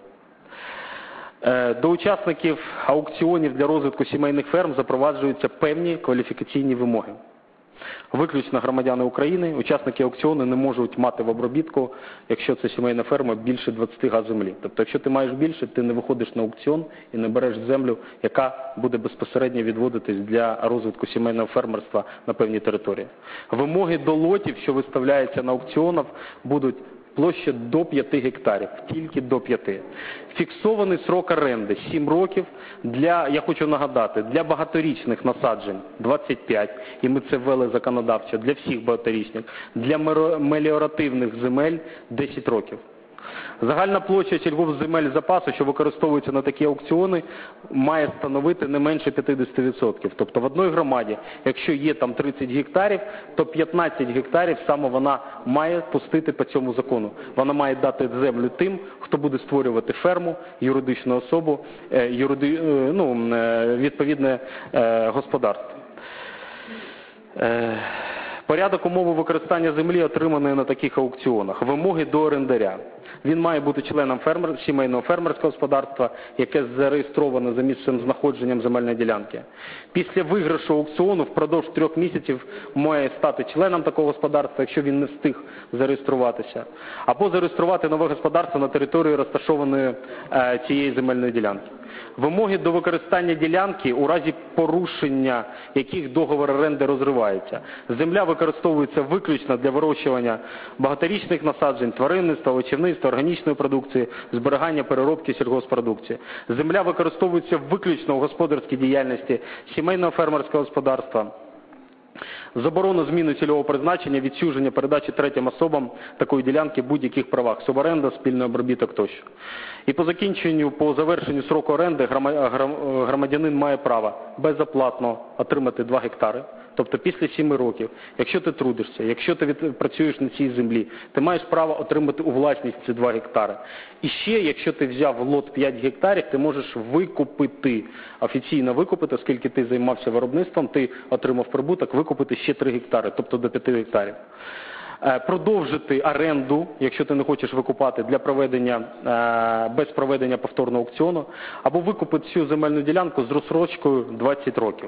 N: До учасників аукціонів для розвитку сімейних ферм запроваджуються певні кваліфікаційні вимоги. Виключно громадяни України, учасники аукціону не можуть мати в обробітку, якщо це сімейна ферма, більше двадцяти га землі. Тобто, якщо ти маєш більше, ти не виходиш на аукціон і не береш землю, яка буде безпосередньо відводитись для розвитку сімейного фермерства на певній території. Вимоги до лотів, що виставляються на аукціонах, будуть площа до п'яти гектарів, тільки до п'яти. Фіксований срок оренди сім років, для, я хочу нагадати, для багаторічних насаджень двадцять п'ять, і ми це ввели законодавчо, для всіх багаторічних, для меліоративних земель десять років. Загальна площа сільгоспземель запасу, що використовуються на такі аукціони, має становити не менше п'ятдесят відсотків. Тобто в одній громаді, якщо є там тридцять гектарів, то п'ятнадцять гектарів саме вона має пустити по цьому закону. Вона має дати землю тим, хто буде створювати ферму, юридичну особу, юриди, ну, відповідне господарство. Порядок умови використання землі, отриманої на таких аукціонах. Вимоги до орендаря. Він має бути членом фермер, сімейного фермерського господарства, яке зареєстроване за місцем знаходженням земельної ділянки. Після виграшу аукціону впродовж трьох місяців має стати членом такого господарства, якщо він не встиг зареєструватися. Або зареєструвати нове господарство на території розташованої е, цієї земельної ділянки. Вимоги до використання ділянки у разі порушення яких договор оренди розривається. Земля використовується виключно для вирощування багаторічних насаджень, тваринництва, овочівництва, органічної продукції, зберігання, переробки сільгоспродукції. Земля використовується виключно у господарській діяльності сімейного фермерського господарства. Заборону зміни цільового призначення, відчуження, передачі третім особам такої ділянки в будь-яких правах, суборенда, спільний обробіток тощо. І по закінченню, по завершенню строку оренди громадянин має право безоплатно отримати два гектари. Тобто після сіми років, якщо ти трудишся, якщо ти працюєш на цій землі, ти маєш право отримати у власність ці два гектари. І ще, якщо ти взяв в лот п'ять гектарів, ти можеш викупити, офіційно викупити, оскільки ти займався виробництвом, ти отримав прибуток, викупити ще три гектари, тобто до п'яти гектарів. Продовжити оренду, якщо ти не хочеш викупати, для проведення, без проведення повторного аукціону, або викупити цю земельну ділянку з розстрочкою двадцять років.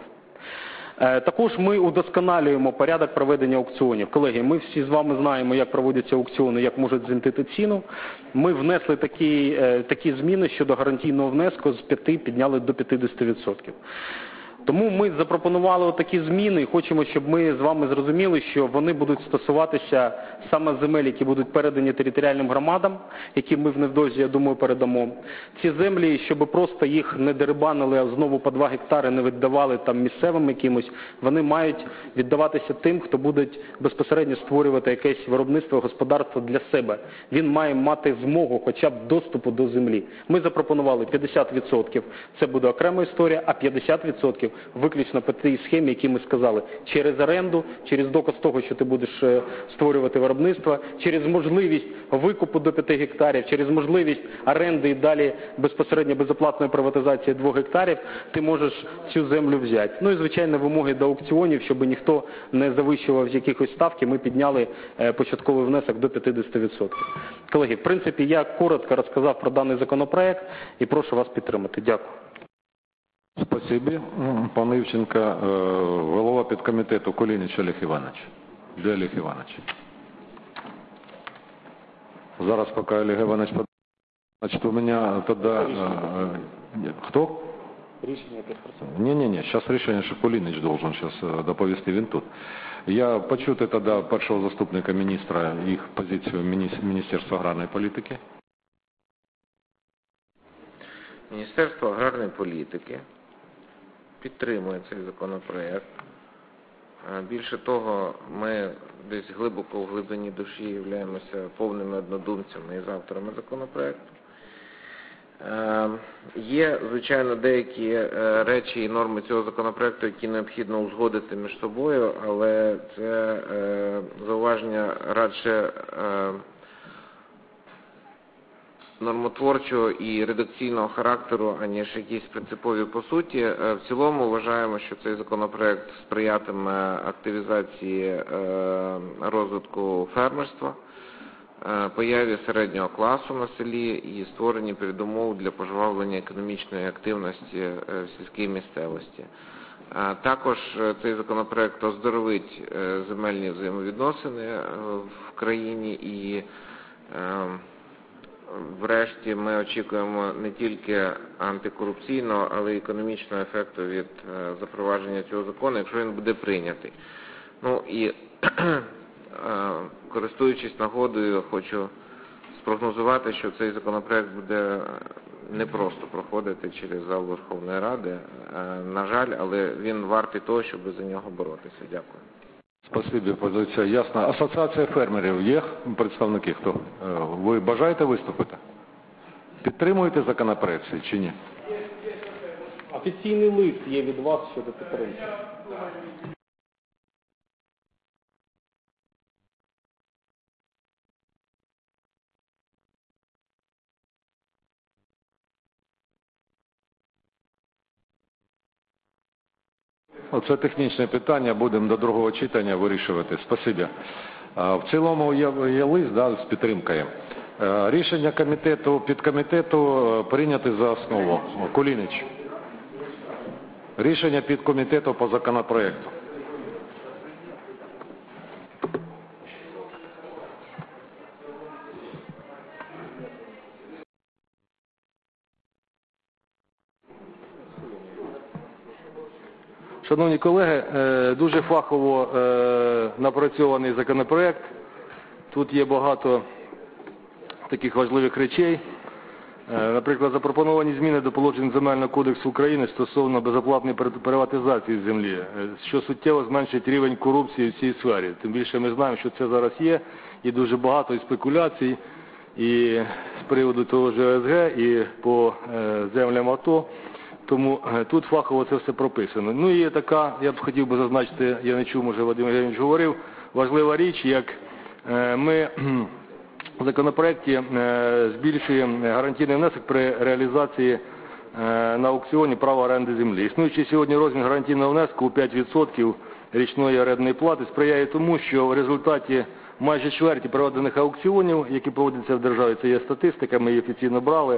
N: Також ми удосконалюємо порядок проведення аукціонів. Колеги, ми всі з вами знаємо, як проводяться аукціони, як можуть знизити ціну. Ми внесли такі, такі зміни щодо гарантійного внеску, з п'яти підняли до п'ятдесят відсотків. Тому ми запропонували такі зміни і хочемо, щоб ми з вами зрозуміли, що вони будуть стосуватися саме земель, які будуть передані територіальним громадам, які ми в невдовзі, я думаю, передамо. Ці землі, щоб просто їх не дерибанили, а знову по два гектари не віддавали там місцевим якимось, вони мають віддаватися тим, хто буде безпосередньо створювати якесь виробництво, господарство для себе. Він має мати змогу хоча б доступу до землі. Ми запропонували п'ятдесят відсотків, це буде окрема історія, а п'ятдесят відсотків виключно по тій схемі, які ми сказали, через оренду, через доказ того, що ти будеш створювати виробництво, через можливість викупу до п'яти гектарів, через можливість оренди і далі безпосередньо безоплатної приватизації двох гектарів, ти можеш цю землю взяти. Ну і, звичайно, вимоги до аукціонів, щоб ніхто не завищував з якихось ставки, ми підняли початковий внесок до п'ятдесят відсотків. Колеги, в принципі, я коротко розказав про даний законопроект і прошу вас підтримати. Дякую.
A: Спасибі. Пан Івченко, голова підкомітету Кулініч Олег Іванович. Де Олег Іванович? Зараз, поки Олег Іванович подає, значит, у меня тогда... Кто?
N: Рішення якесь просить.
A: Не-не-не, сейчас рішення, що Кулініч должен сейчас доповісти, він тут. Я почути тоді першого заступника міністра їх позицію Міністерства аграрної політики.
F: Міністерство аграрної політики підтримує цей законопроект. Більше того, ми десь глибоко в глибині душі являємося повними однодумцями і з авторами законопроекту. Є, звичайно, деякі речі і норми цього законопроекту, які необхідно узгодити між собою, але це зауваження радше нормотворчого і редакційного характеру, аніж якісь принципові по суті. В цілому вважаємо, що цей законопроект сприятиме активізації розвитку фермерства, появі середнього класу на селі і створенні передумов для пожвавлення економічної активності в сільській місцевості. Також цей законопроект оздоровить земельні взаємовідносини в країні і врешті ми очікуємо не тільки антикорупційного, але й економічного ефекту від запровадження цього закону, якщо він буде прийнятий. Ну і користуючись нагодою, хочу спрогнозувати, що цей законопроект буде не просто проходити через зал Верховної Ради, на жаль, але він вартий того, щоб за нього боротися. Дякую.
A: Спасибі, позиція ясна. Асоціація фермерів є представники? Хто? Ви бажаєте виступити? Підтримуєте законопроект чи ні?
N: Офіційний лист є від вас щодо підтримки.
A: Оце технічне питання, будемо до другого читання вирішувати. Спасибі. В цілому є, є лист, да, з підтримкою. Рішення комітету, підкомітету прийняти за основу. Кулініч. Рішення підкомітету по законопроекту.
B: Шановні колеги, дуже фахово напрацьований законопроект. Тут є багато таких важливих речей. Наприклад, запропоновані зміни до положень Земельного кодексу України стосовно безоплатної приватизації землі, що суттєво зменшить рівень корупції в цій сфері. Тим більше ми знаємо, що це зараз є, і дуже багато і спекуляцій, і з приводу того ж О С Г, і по землям АТО. Тому тут фахово це все прописано. Ну і є така, я б хотів би зазначити, я не чув, може Вадим Євгенович говорив, важлива річ, як ми в законопроекті збільшуємо гарантійний внесок при реалізації на аукціоні права оренди землі. Існуючий сьогодні розмір гарантійного внеску у п'ять відсотків річної орендної плати сприяє тому, що в результаті майже чверті проведених аукціонів, які проводяться в державі, це є статистика, ми її офіційно брали,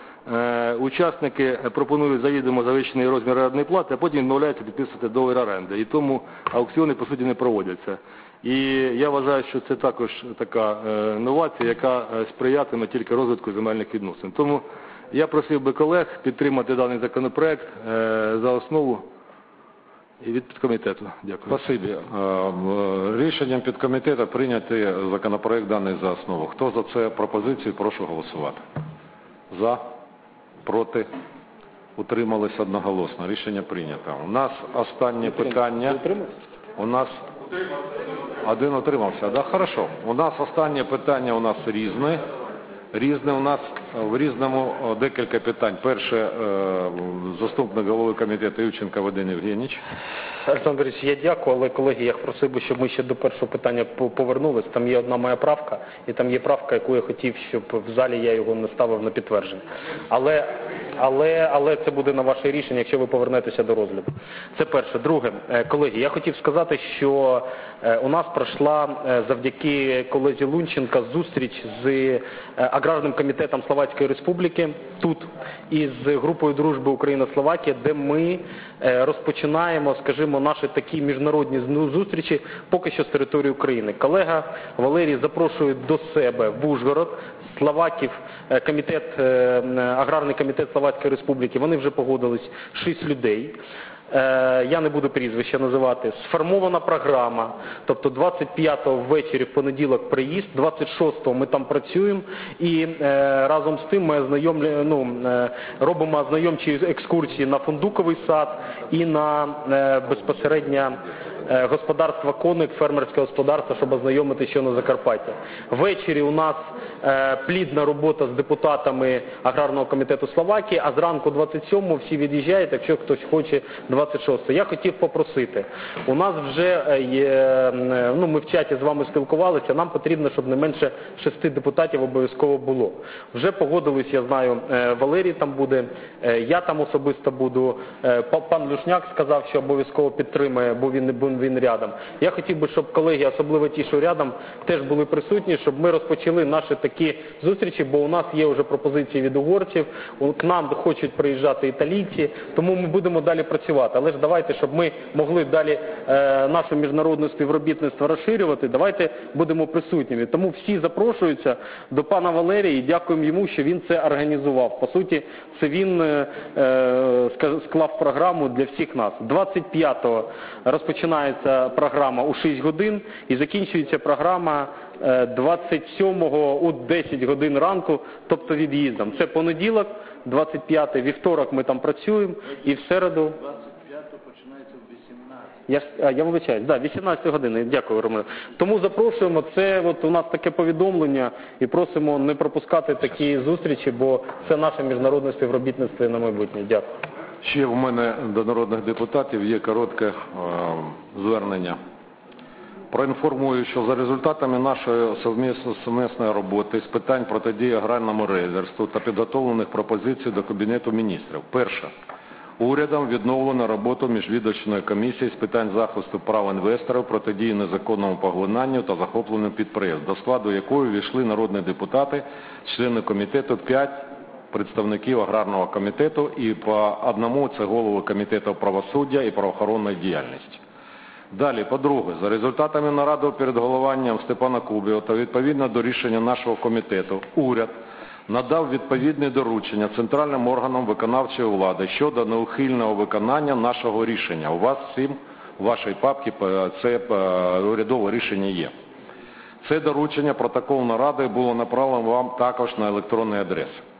B: учасники пропонують завідомо завищений розмір орендної плати, а потім відмовляються підписувати договір оренди. І тому аукціони, по суті, не проводяться. І я вважаю, що це також така новація, яка сприятиме тільки розвитку земельних відносин. Тому я просив би колег підтримати даний законопроект за основу і від підкомітету. Дякую.
A: Спасибі. Рішенням підкомітету прийняти законопроект даний за основу. Хто за це пропозицію, прошу голосувати. За, проти, утримались одноголосно. Рішення прийнято. У нас останнє питання. У нас один утримався, да? Хорошо. У нас останнє питання, у нас різне. Різне у нас в різному декілька питань. Перше, заступник голови комітету Івченко Вадим Євгенович.
N: Олександр Борисович, я дякую, але, колеги, я просив би, щоб ми ще до першого питання повернулись. Там є одна моя правка, і там є правка, яку я хотів, щоб в залі я його не ставив на підтвердження. Але, але, але це буде на ваше рішення, якщо ви повернетеся до розгляду. Це перше. Друге, колеги, я хотів сказати, що у нас пройшла завдяки колезі Лунченка зустріч з Аграрним комітетом Словацької Республіки тут із групою дружби Україна-Словакія, де ми розпочинаємо, скажімо, наші такі міжнародні зустрічі поки що з території України. Колега Валерій запрошує до себе в Ужгород словаків, комітет, Аграрний комітет Словацької Республіки. Вони вже погодились, шість людей. Я не буду прізвища називати, сформована програма, тобто двадцять п'ятого ввечері в понеділок приїзд, двадцять шостого ми там працюємо і е, разом з тим ми ознайомлю, ну, е, робимо ознайомчі екскурсії на фундуковий сад і на е, безпосередньо е, господарство коник, фермерське господарство, щоб ознайомити, що на Закарпатті. Ввечері у нас е, плідна робота з депутатами Аграрного комітету Словакії, а зранку двадцять сьомого всі від'їжджають, якщо хтось хоче двадцять шостого. Я хотів попросити, у нас вже є, ну, ми в чаті з вами спілкувалися, нам потрібно, щоб не менше шести депутатів обов'язково було. Вже погодились, я знаю, Валерій там буде, я там особисто буду, пан Люшняк сказав, що обов'язково підтримує, бо він, бо він рядом. Я хотів би, щоб колеги, особливо ті, що рядом, теж були присутні, щоб ми розпочали наші такі зустрічі, бо у нас є вже пропозиції від угорців, к нам хочуть приїжджати італійці, тому ми будемо далі працювати. Але ж давайте, щоб ми могли далі е, наше міжнародне співробітництво розширювати, давайте будемо присутніми. Тому всі запрошуються до пана Валерія і дякуємо йому, що він це організував. По суті, це він е, склав програму для всіх нас. двадцять п'ятого розпочинається програма у шість годин і закінчується програма двадцять сьомого у десять годин ранку, тобто від'їздом. Це понеділок, двадцять п'ятий, вівторок ми там працюємо і в середу... Я, а, я вибачаюсь, да, вісімнадцята година, дякую, Роман. Тому запрошуємо, це от у нас таке повідомлення і просимо не пропускати такі зустрічі, бо це наше міжнародне співробітництво на майбутнє. Дякую.
A: Ще в мене до народних депутатів є коротке е, звернення. Проінформую, що за результатами нашої совмісної роботи з питань протидії аграрному рейдерству та підготовлених пропозицій до Кабінету міністрів. Перше. Урядом відновлено роботу міжвідомчої комісії з питань захисту прав інвесторів, протидії незаконному поглинанню та захопленню підприємств, до складу якої ввійшли народні депутати, члени комітету, п'ять представників аграрного комітету і по одному це голови комітету правосуддя і правоохоронної діяльності. Далі, по-друге, за результатами наради перед головуванням Степана Кубіва та відповідно до рішення нашого комітету, уряд надав відповідне доручення центральним органам виконавчої влади щодо неухильного виконання нашого рішення. У вас всім, у вашій папці, це урядове рішення є. Це доручення, протокол наради було направлено вам також на електронні адреси.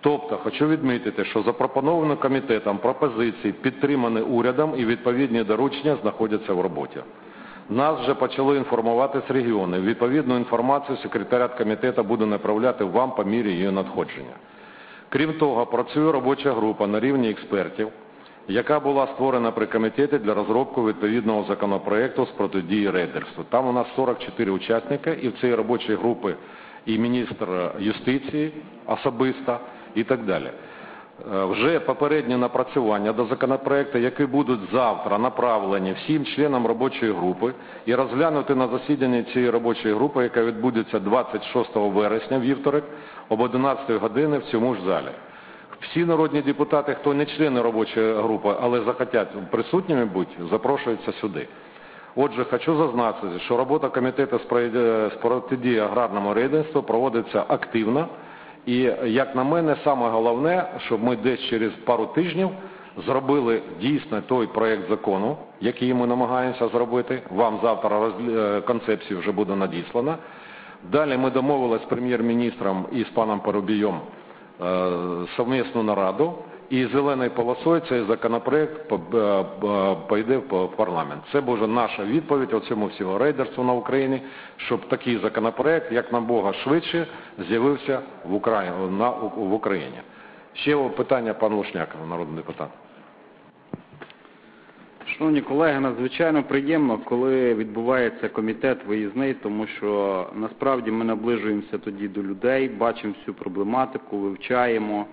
A: Тобто, хочу відмітити, що запропоновані комітетом пропозиції підтримані урядом і відповідні доручення знаходяться в роботі. Нас вже почали інформувати з регіону. Відповідну інформацію секретаріат комітету буде направляти вам по мірі її надходження. Крім того, працює робоча група на рівні експертів, яка була створена при комітеті для розробки відповідного законопроекту з протидії рейдерству. Там у нас сорок чотири учасника, і в цій робочій групі і міністр юстиції особисто, і так далі. Вже попередні напрацювання до законопроекту, які будуть завтра направлені всім членам робочої групи і розглянути на засіданні цієї робочої групи, яка відбудеться двадцять шостого вересня, вівторок, об одинадцятій годині в цьому ж залі. Всі народні депутати, хто не члени робочої групи, але захотять присутніми бути, запрошуються сюди. Отже, хочу зазначити, що робота комітету з протидії аграрному рейдерству проводиться активно. І, як на мене, саме головне, щоб ми десь через пару тижнів зробили дійсно той проєкт закону, який ми намагаємося зробити. Вам завтра концепція вже буде надіслана. Далі ми домовилися з прем'єр-міністром і з паном Парубієм совмісну нараду. І зеленою полосою цей законопроект пойде в парламент. Це буде наша відповідь оцьому всього рейдерству на Україні, щоб такий законопроект, як на Бога, швидше з'явився в Україні. в Україні. Ще питання, пан Лушняк, народний депутат.
H: Шановні колеги, надзвичайно приємно, коли відбувається комітет виїзний, тому що насправді ми наближуємося тоді до людей, бачимо всю проблематику, вивчаємо.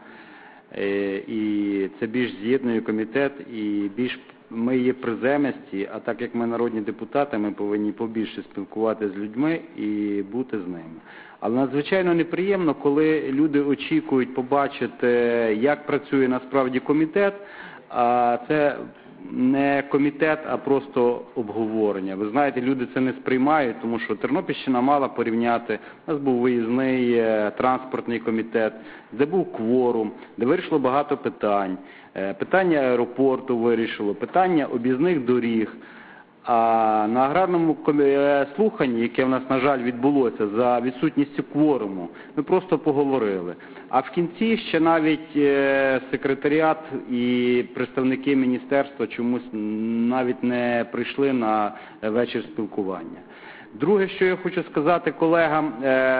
H: І це більш з'єднує комітет, і більш ми є приземисті, а так як ми народні депутати, ми повинні побільше спілкуватися з людьми і бути з ними. Але надзвичайно неприємно, коли люди очікують побачити, як працює насправді комітет, а це не комітет, а просто обговорення. Ви знаєте, люди це не сприймають, тому що Тернопільщина мала порівняти. У нас був виїзний транспортний комітет, де був кворум, де вирішило багато питань. Питання аеропорту вирішило, питання об'їзних доріг. А на аграрному слуханні, яке в нас, на жаль, відбулося за відсутністю кворуму, ми просто поговорили. А в кінці ще навіть секретаріат і представники міністерства чомусь навіть не прийшли на вечір спілкування. Друге, що я хочу сказати колегам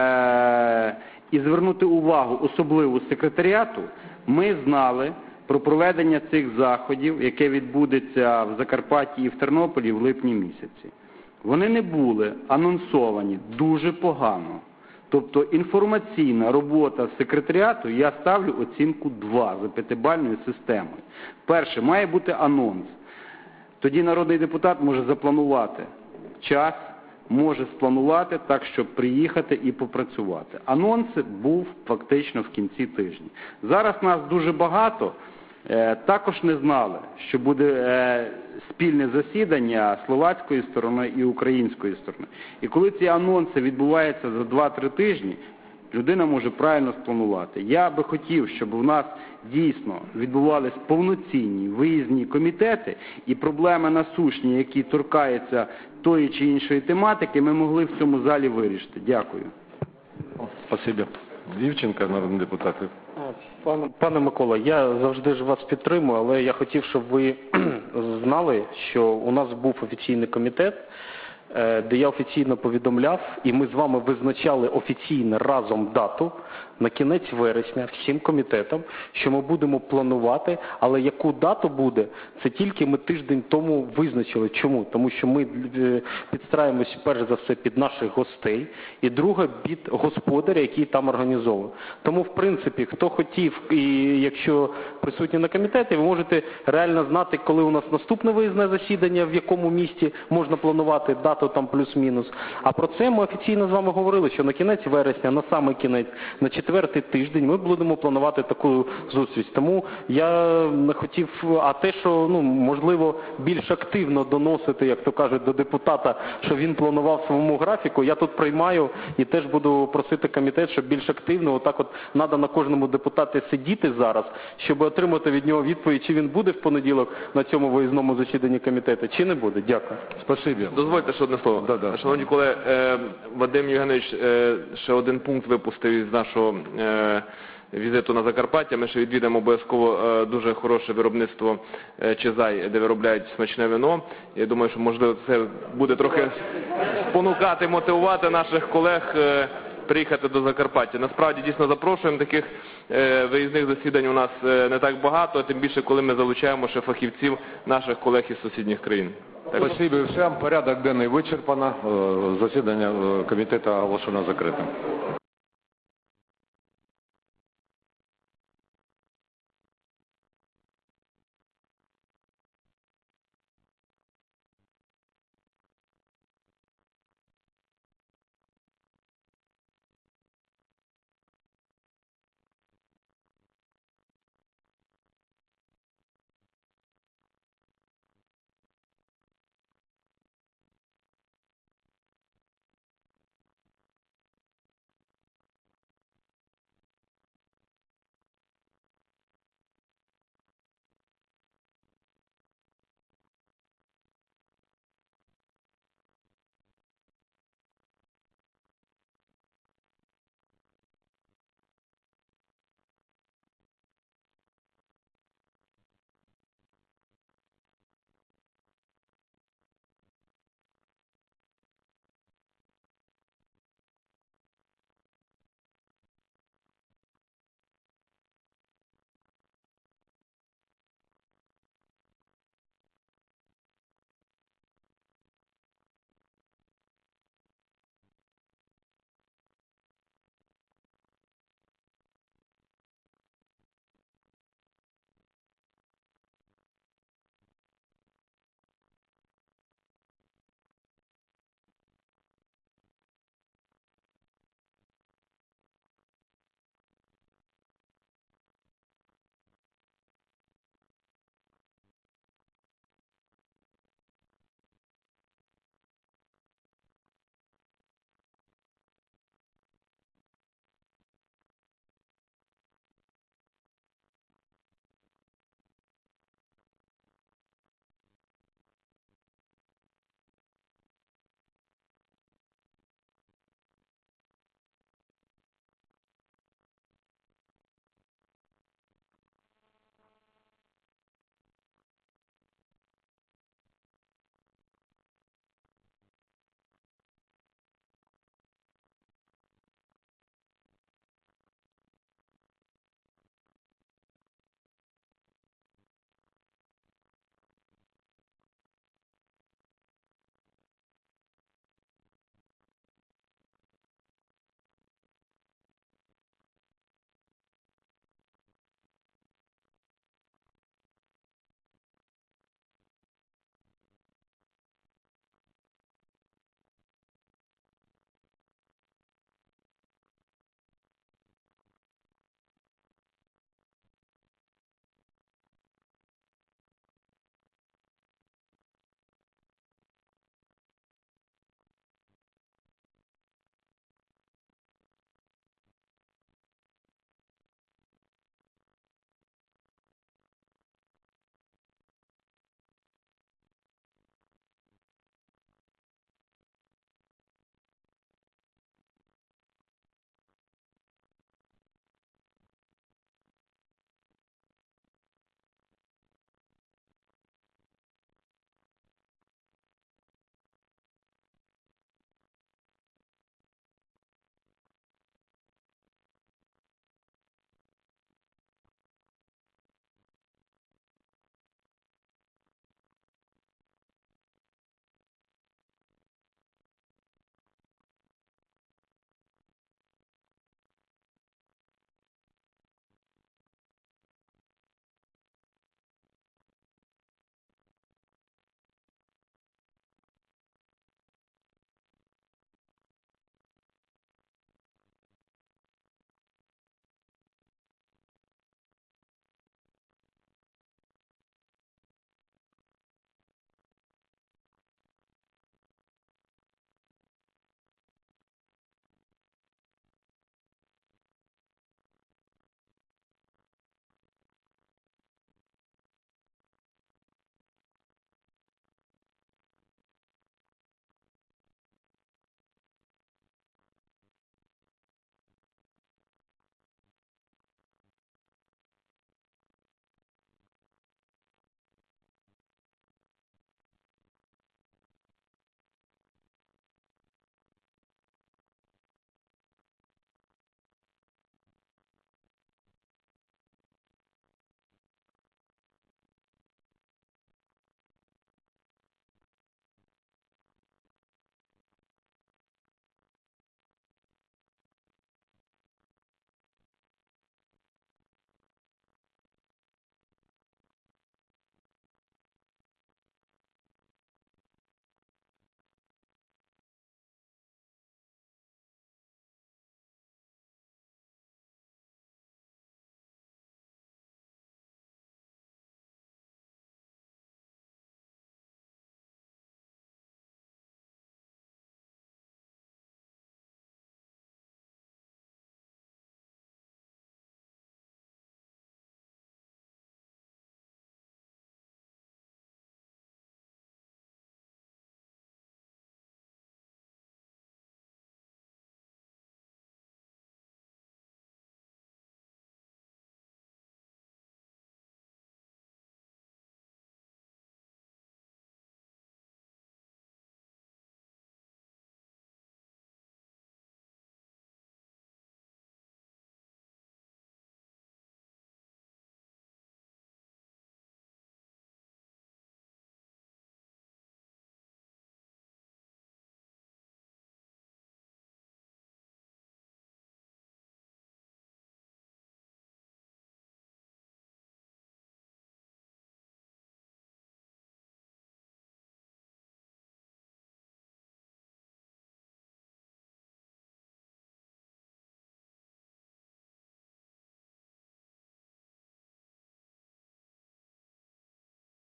H: і звернути увагу особливо секретаріату, ми знали про проведення цих заходів, яке відбудеться в Закарпатті і в Тернополі в липні місяці. Вони не були анонсовані дуже погано. Тобто інформаційна робота секретаріату, я ставлю оцінку два за п'ятибальною системою. Перше, має бути анонс. Тоді народний депутат може запланувати час, може спланувати так, щоб приїхати і попрацювати. Анонс був фактично в кінці тижня. Зараз нас дуже багато. Також не знали, що буде спільне засідання словацької сторони і української сторони. І коли ці анонси відбуваються за два-три тижні, людина може правильно спланувати. Я би хотів, щоб у нас дійсно відбувалися повноцінні виїзні комітети і проблеми насущні, які торкаються тої чи іншої тематики, ми могли в цьому залі вирішити. Дякую.
A: Спасибо. Івченко, народний депутат.
N: Пане, пане Микола, я завжди ж вас підтримую, але я хотів, щоб ви знали, що у нас був офіційний комітет, де я офіційно повідомляв, і ми з вами визначали офіційно разом дату на кінець вересня всім комітетам, що ми будемо планувати, але яку дату буде, це тільки ми тиждень тому визначили. Чому? Тому що ми підстраємося перш за все під наших гостей, і друге під господаря, який там організовує. Тому, в принципі, хто хотів, і якщо присутні на комітеті, ви можете реально знати, коли у нас наступне виїзне засідання, в якому місті можна планувати дату там плюс-мінус. А про це ми офіційно з вами говорили, що на кінець вересня, на самий кінець, на четвертий тиждень ми будемо планувати таку зустріч. Тому я не хотів, а те, що, ну, можливо, більш активно доносити, як то кажуть, до депутата, що він планував своєму графіку, я тут приймаю і теж буду просити комітет, щоб більш активно, отак от, треба на кожному депутаті сидіти зараз, щоб отримати від нього відповідь, чи він буде в понеділок на цьому виїзному засіданні комітету, чи не буде. Дякую.
A: Спасибі.
O: Дозвольте ще одне слово.
A: Да, да.
O: Шановні колеги, Вадим Євгенович ще один пункт випустив із нашого візиту на Закарпаття. Ми ще відвідаємо обов'язково е, дуже хороше виробництво е, Чезай, де виробляють смачне вино. Я думаю, що, можливо, це буде трохи спонукати, мотивувати наших колег е, приїхати до Закарпаття. Насправді, дійсно, запрошуємо. Таких е, виїзних засідань у нас е, не так багато, тим більше, коли ми залучаємо ще фахівців наших колег із сусідніх країн.
A: Спасибо всім. Порядок денний вичерпано. Засідання комітету оголошено закритим.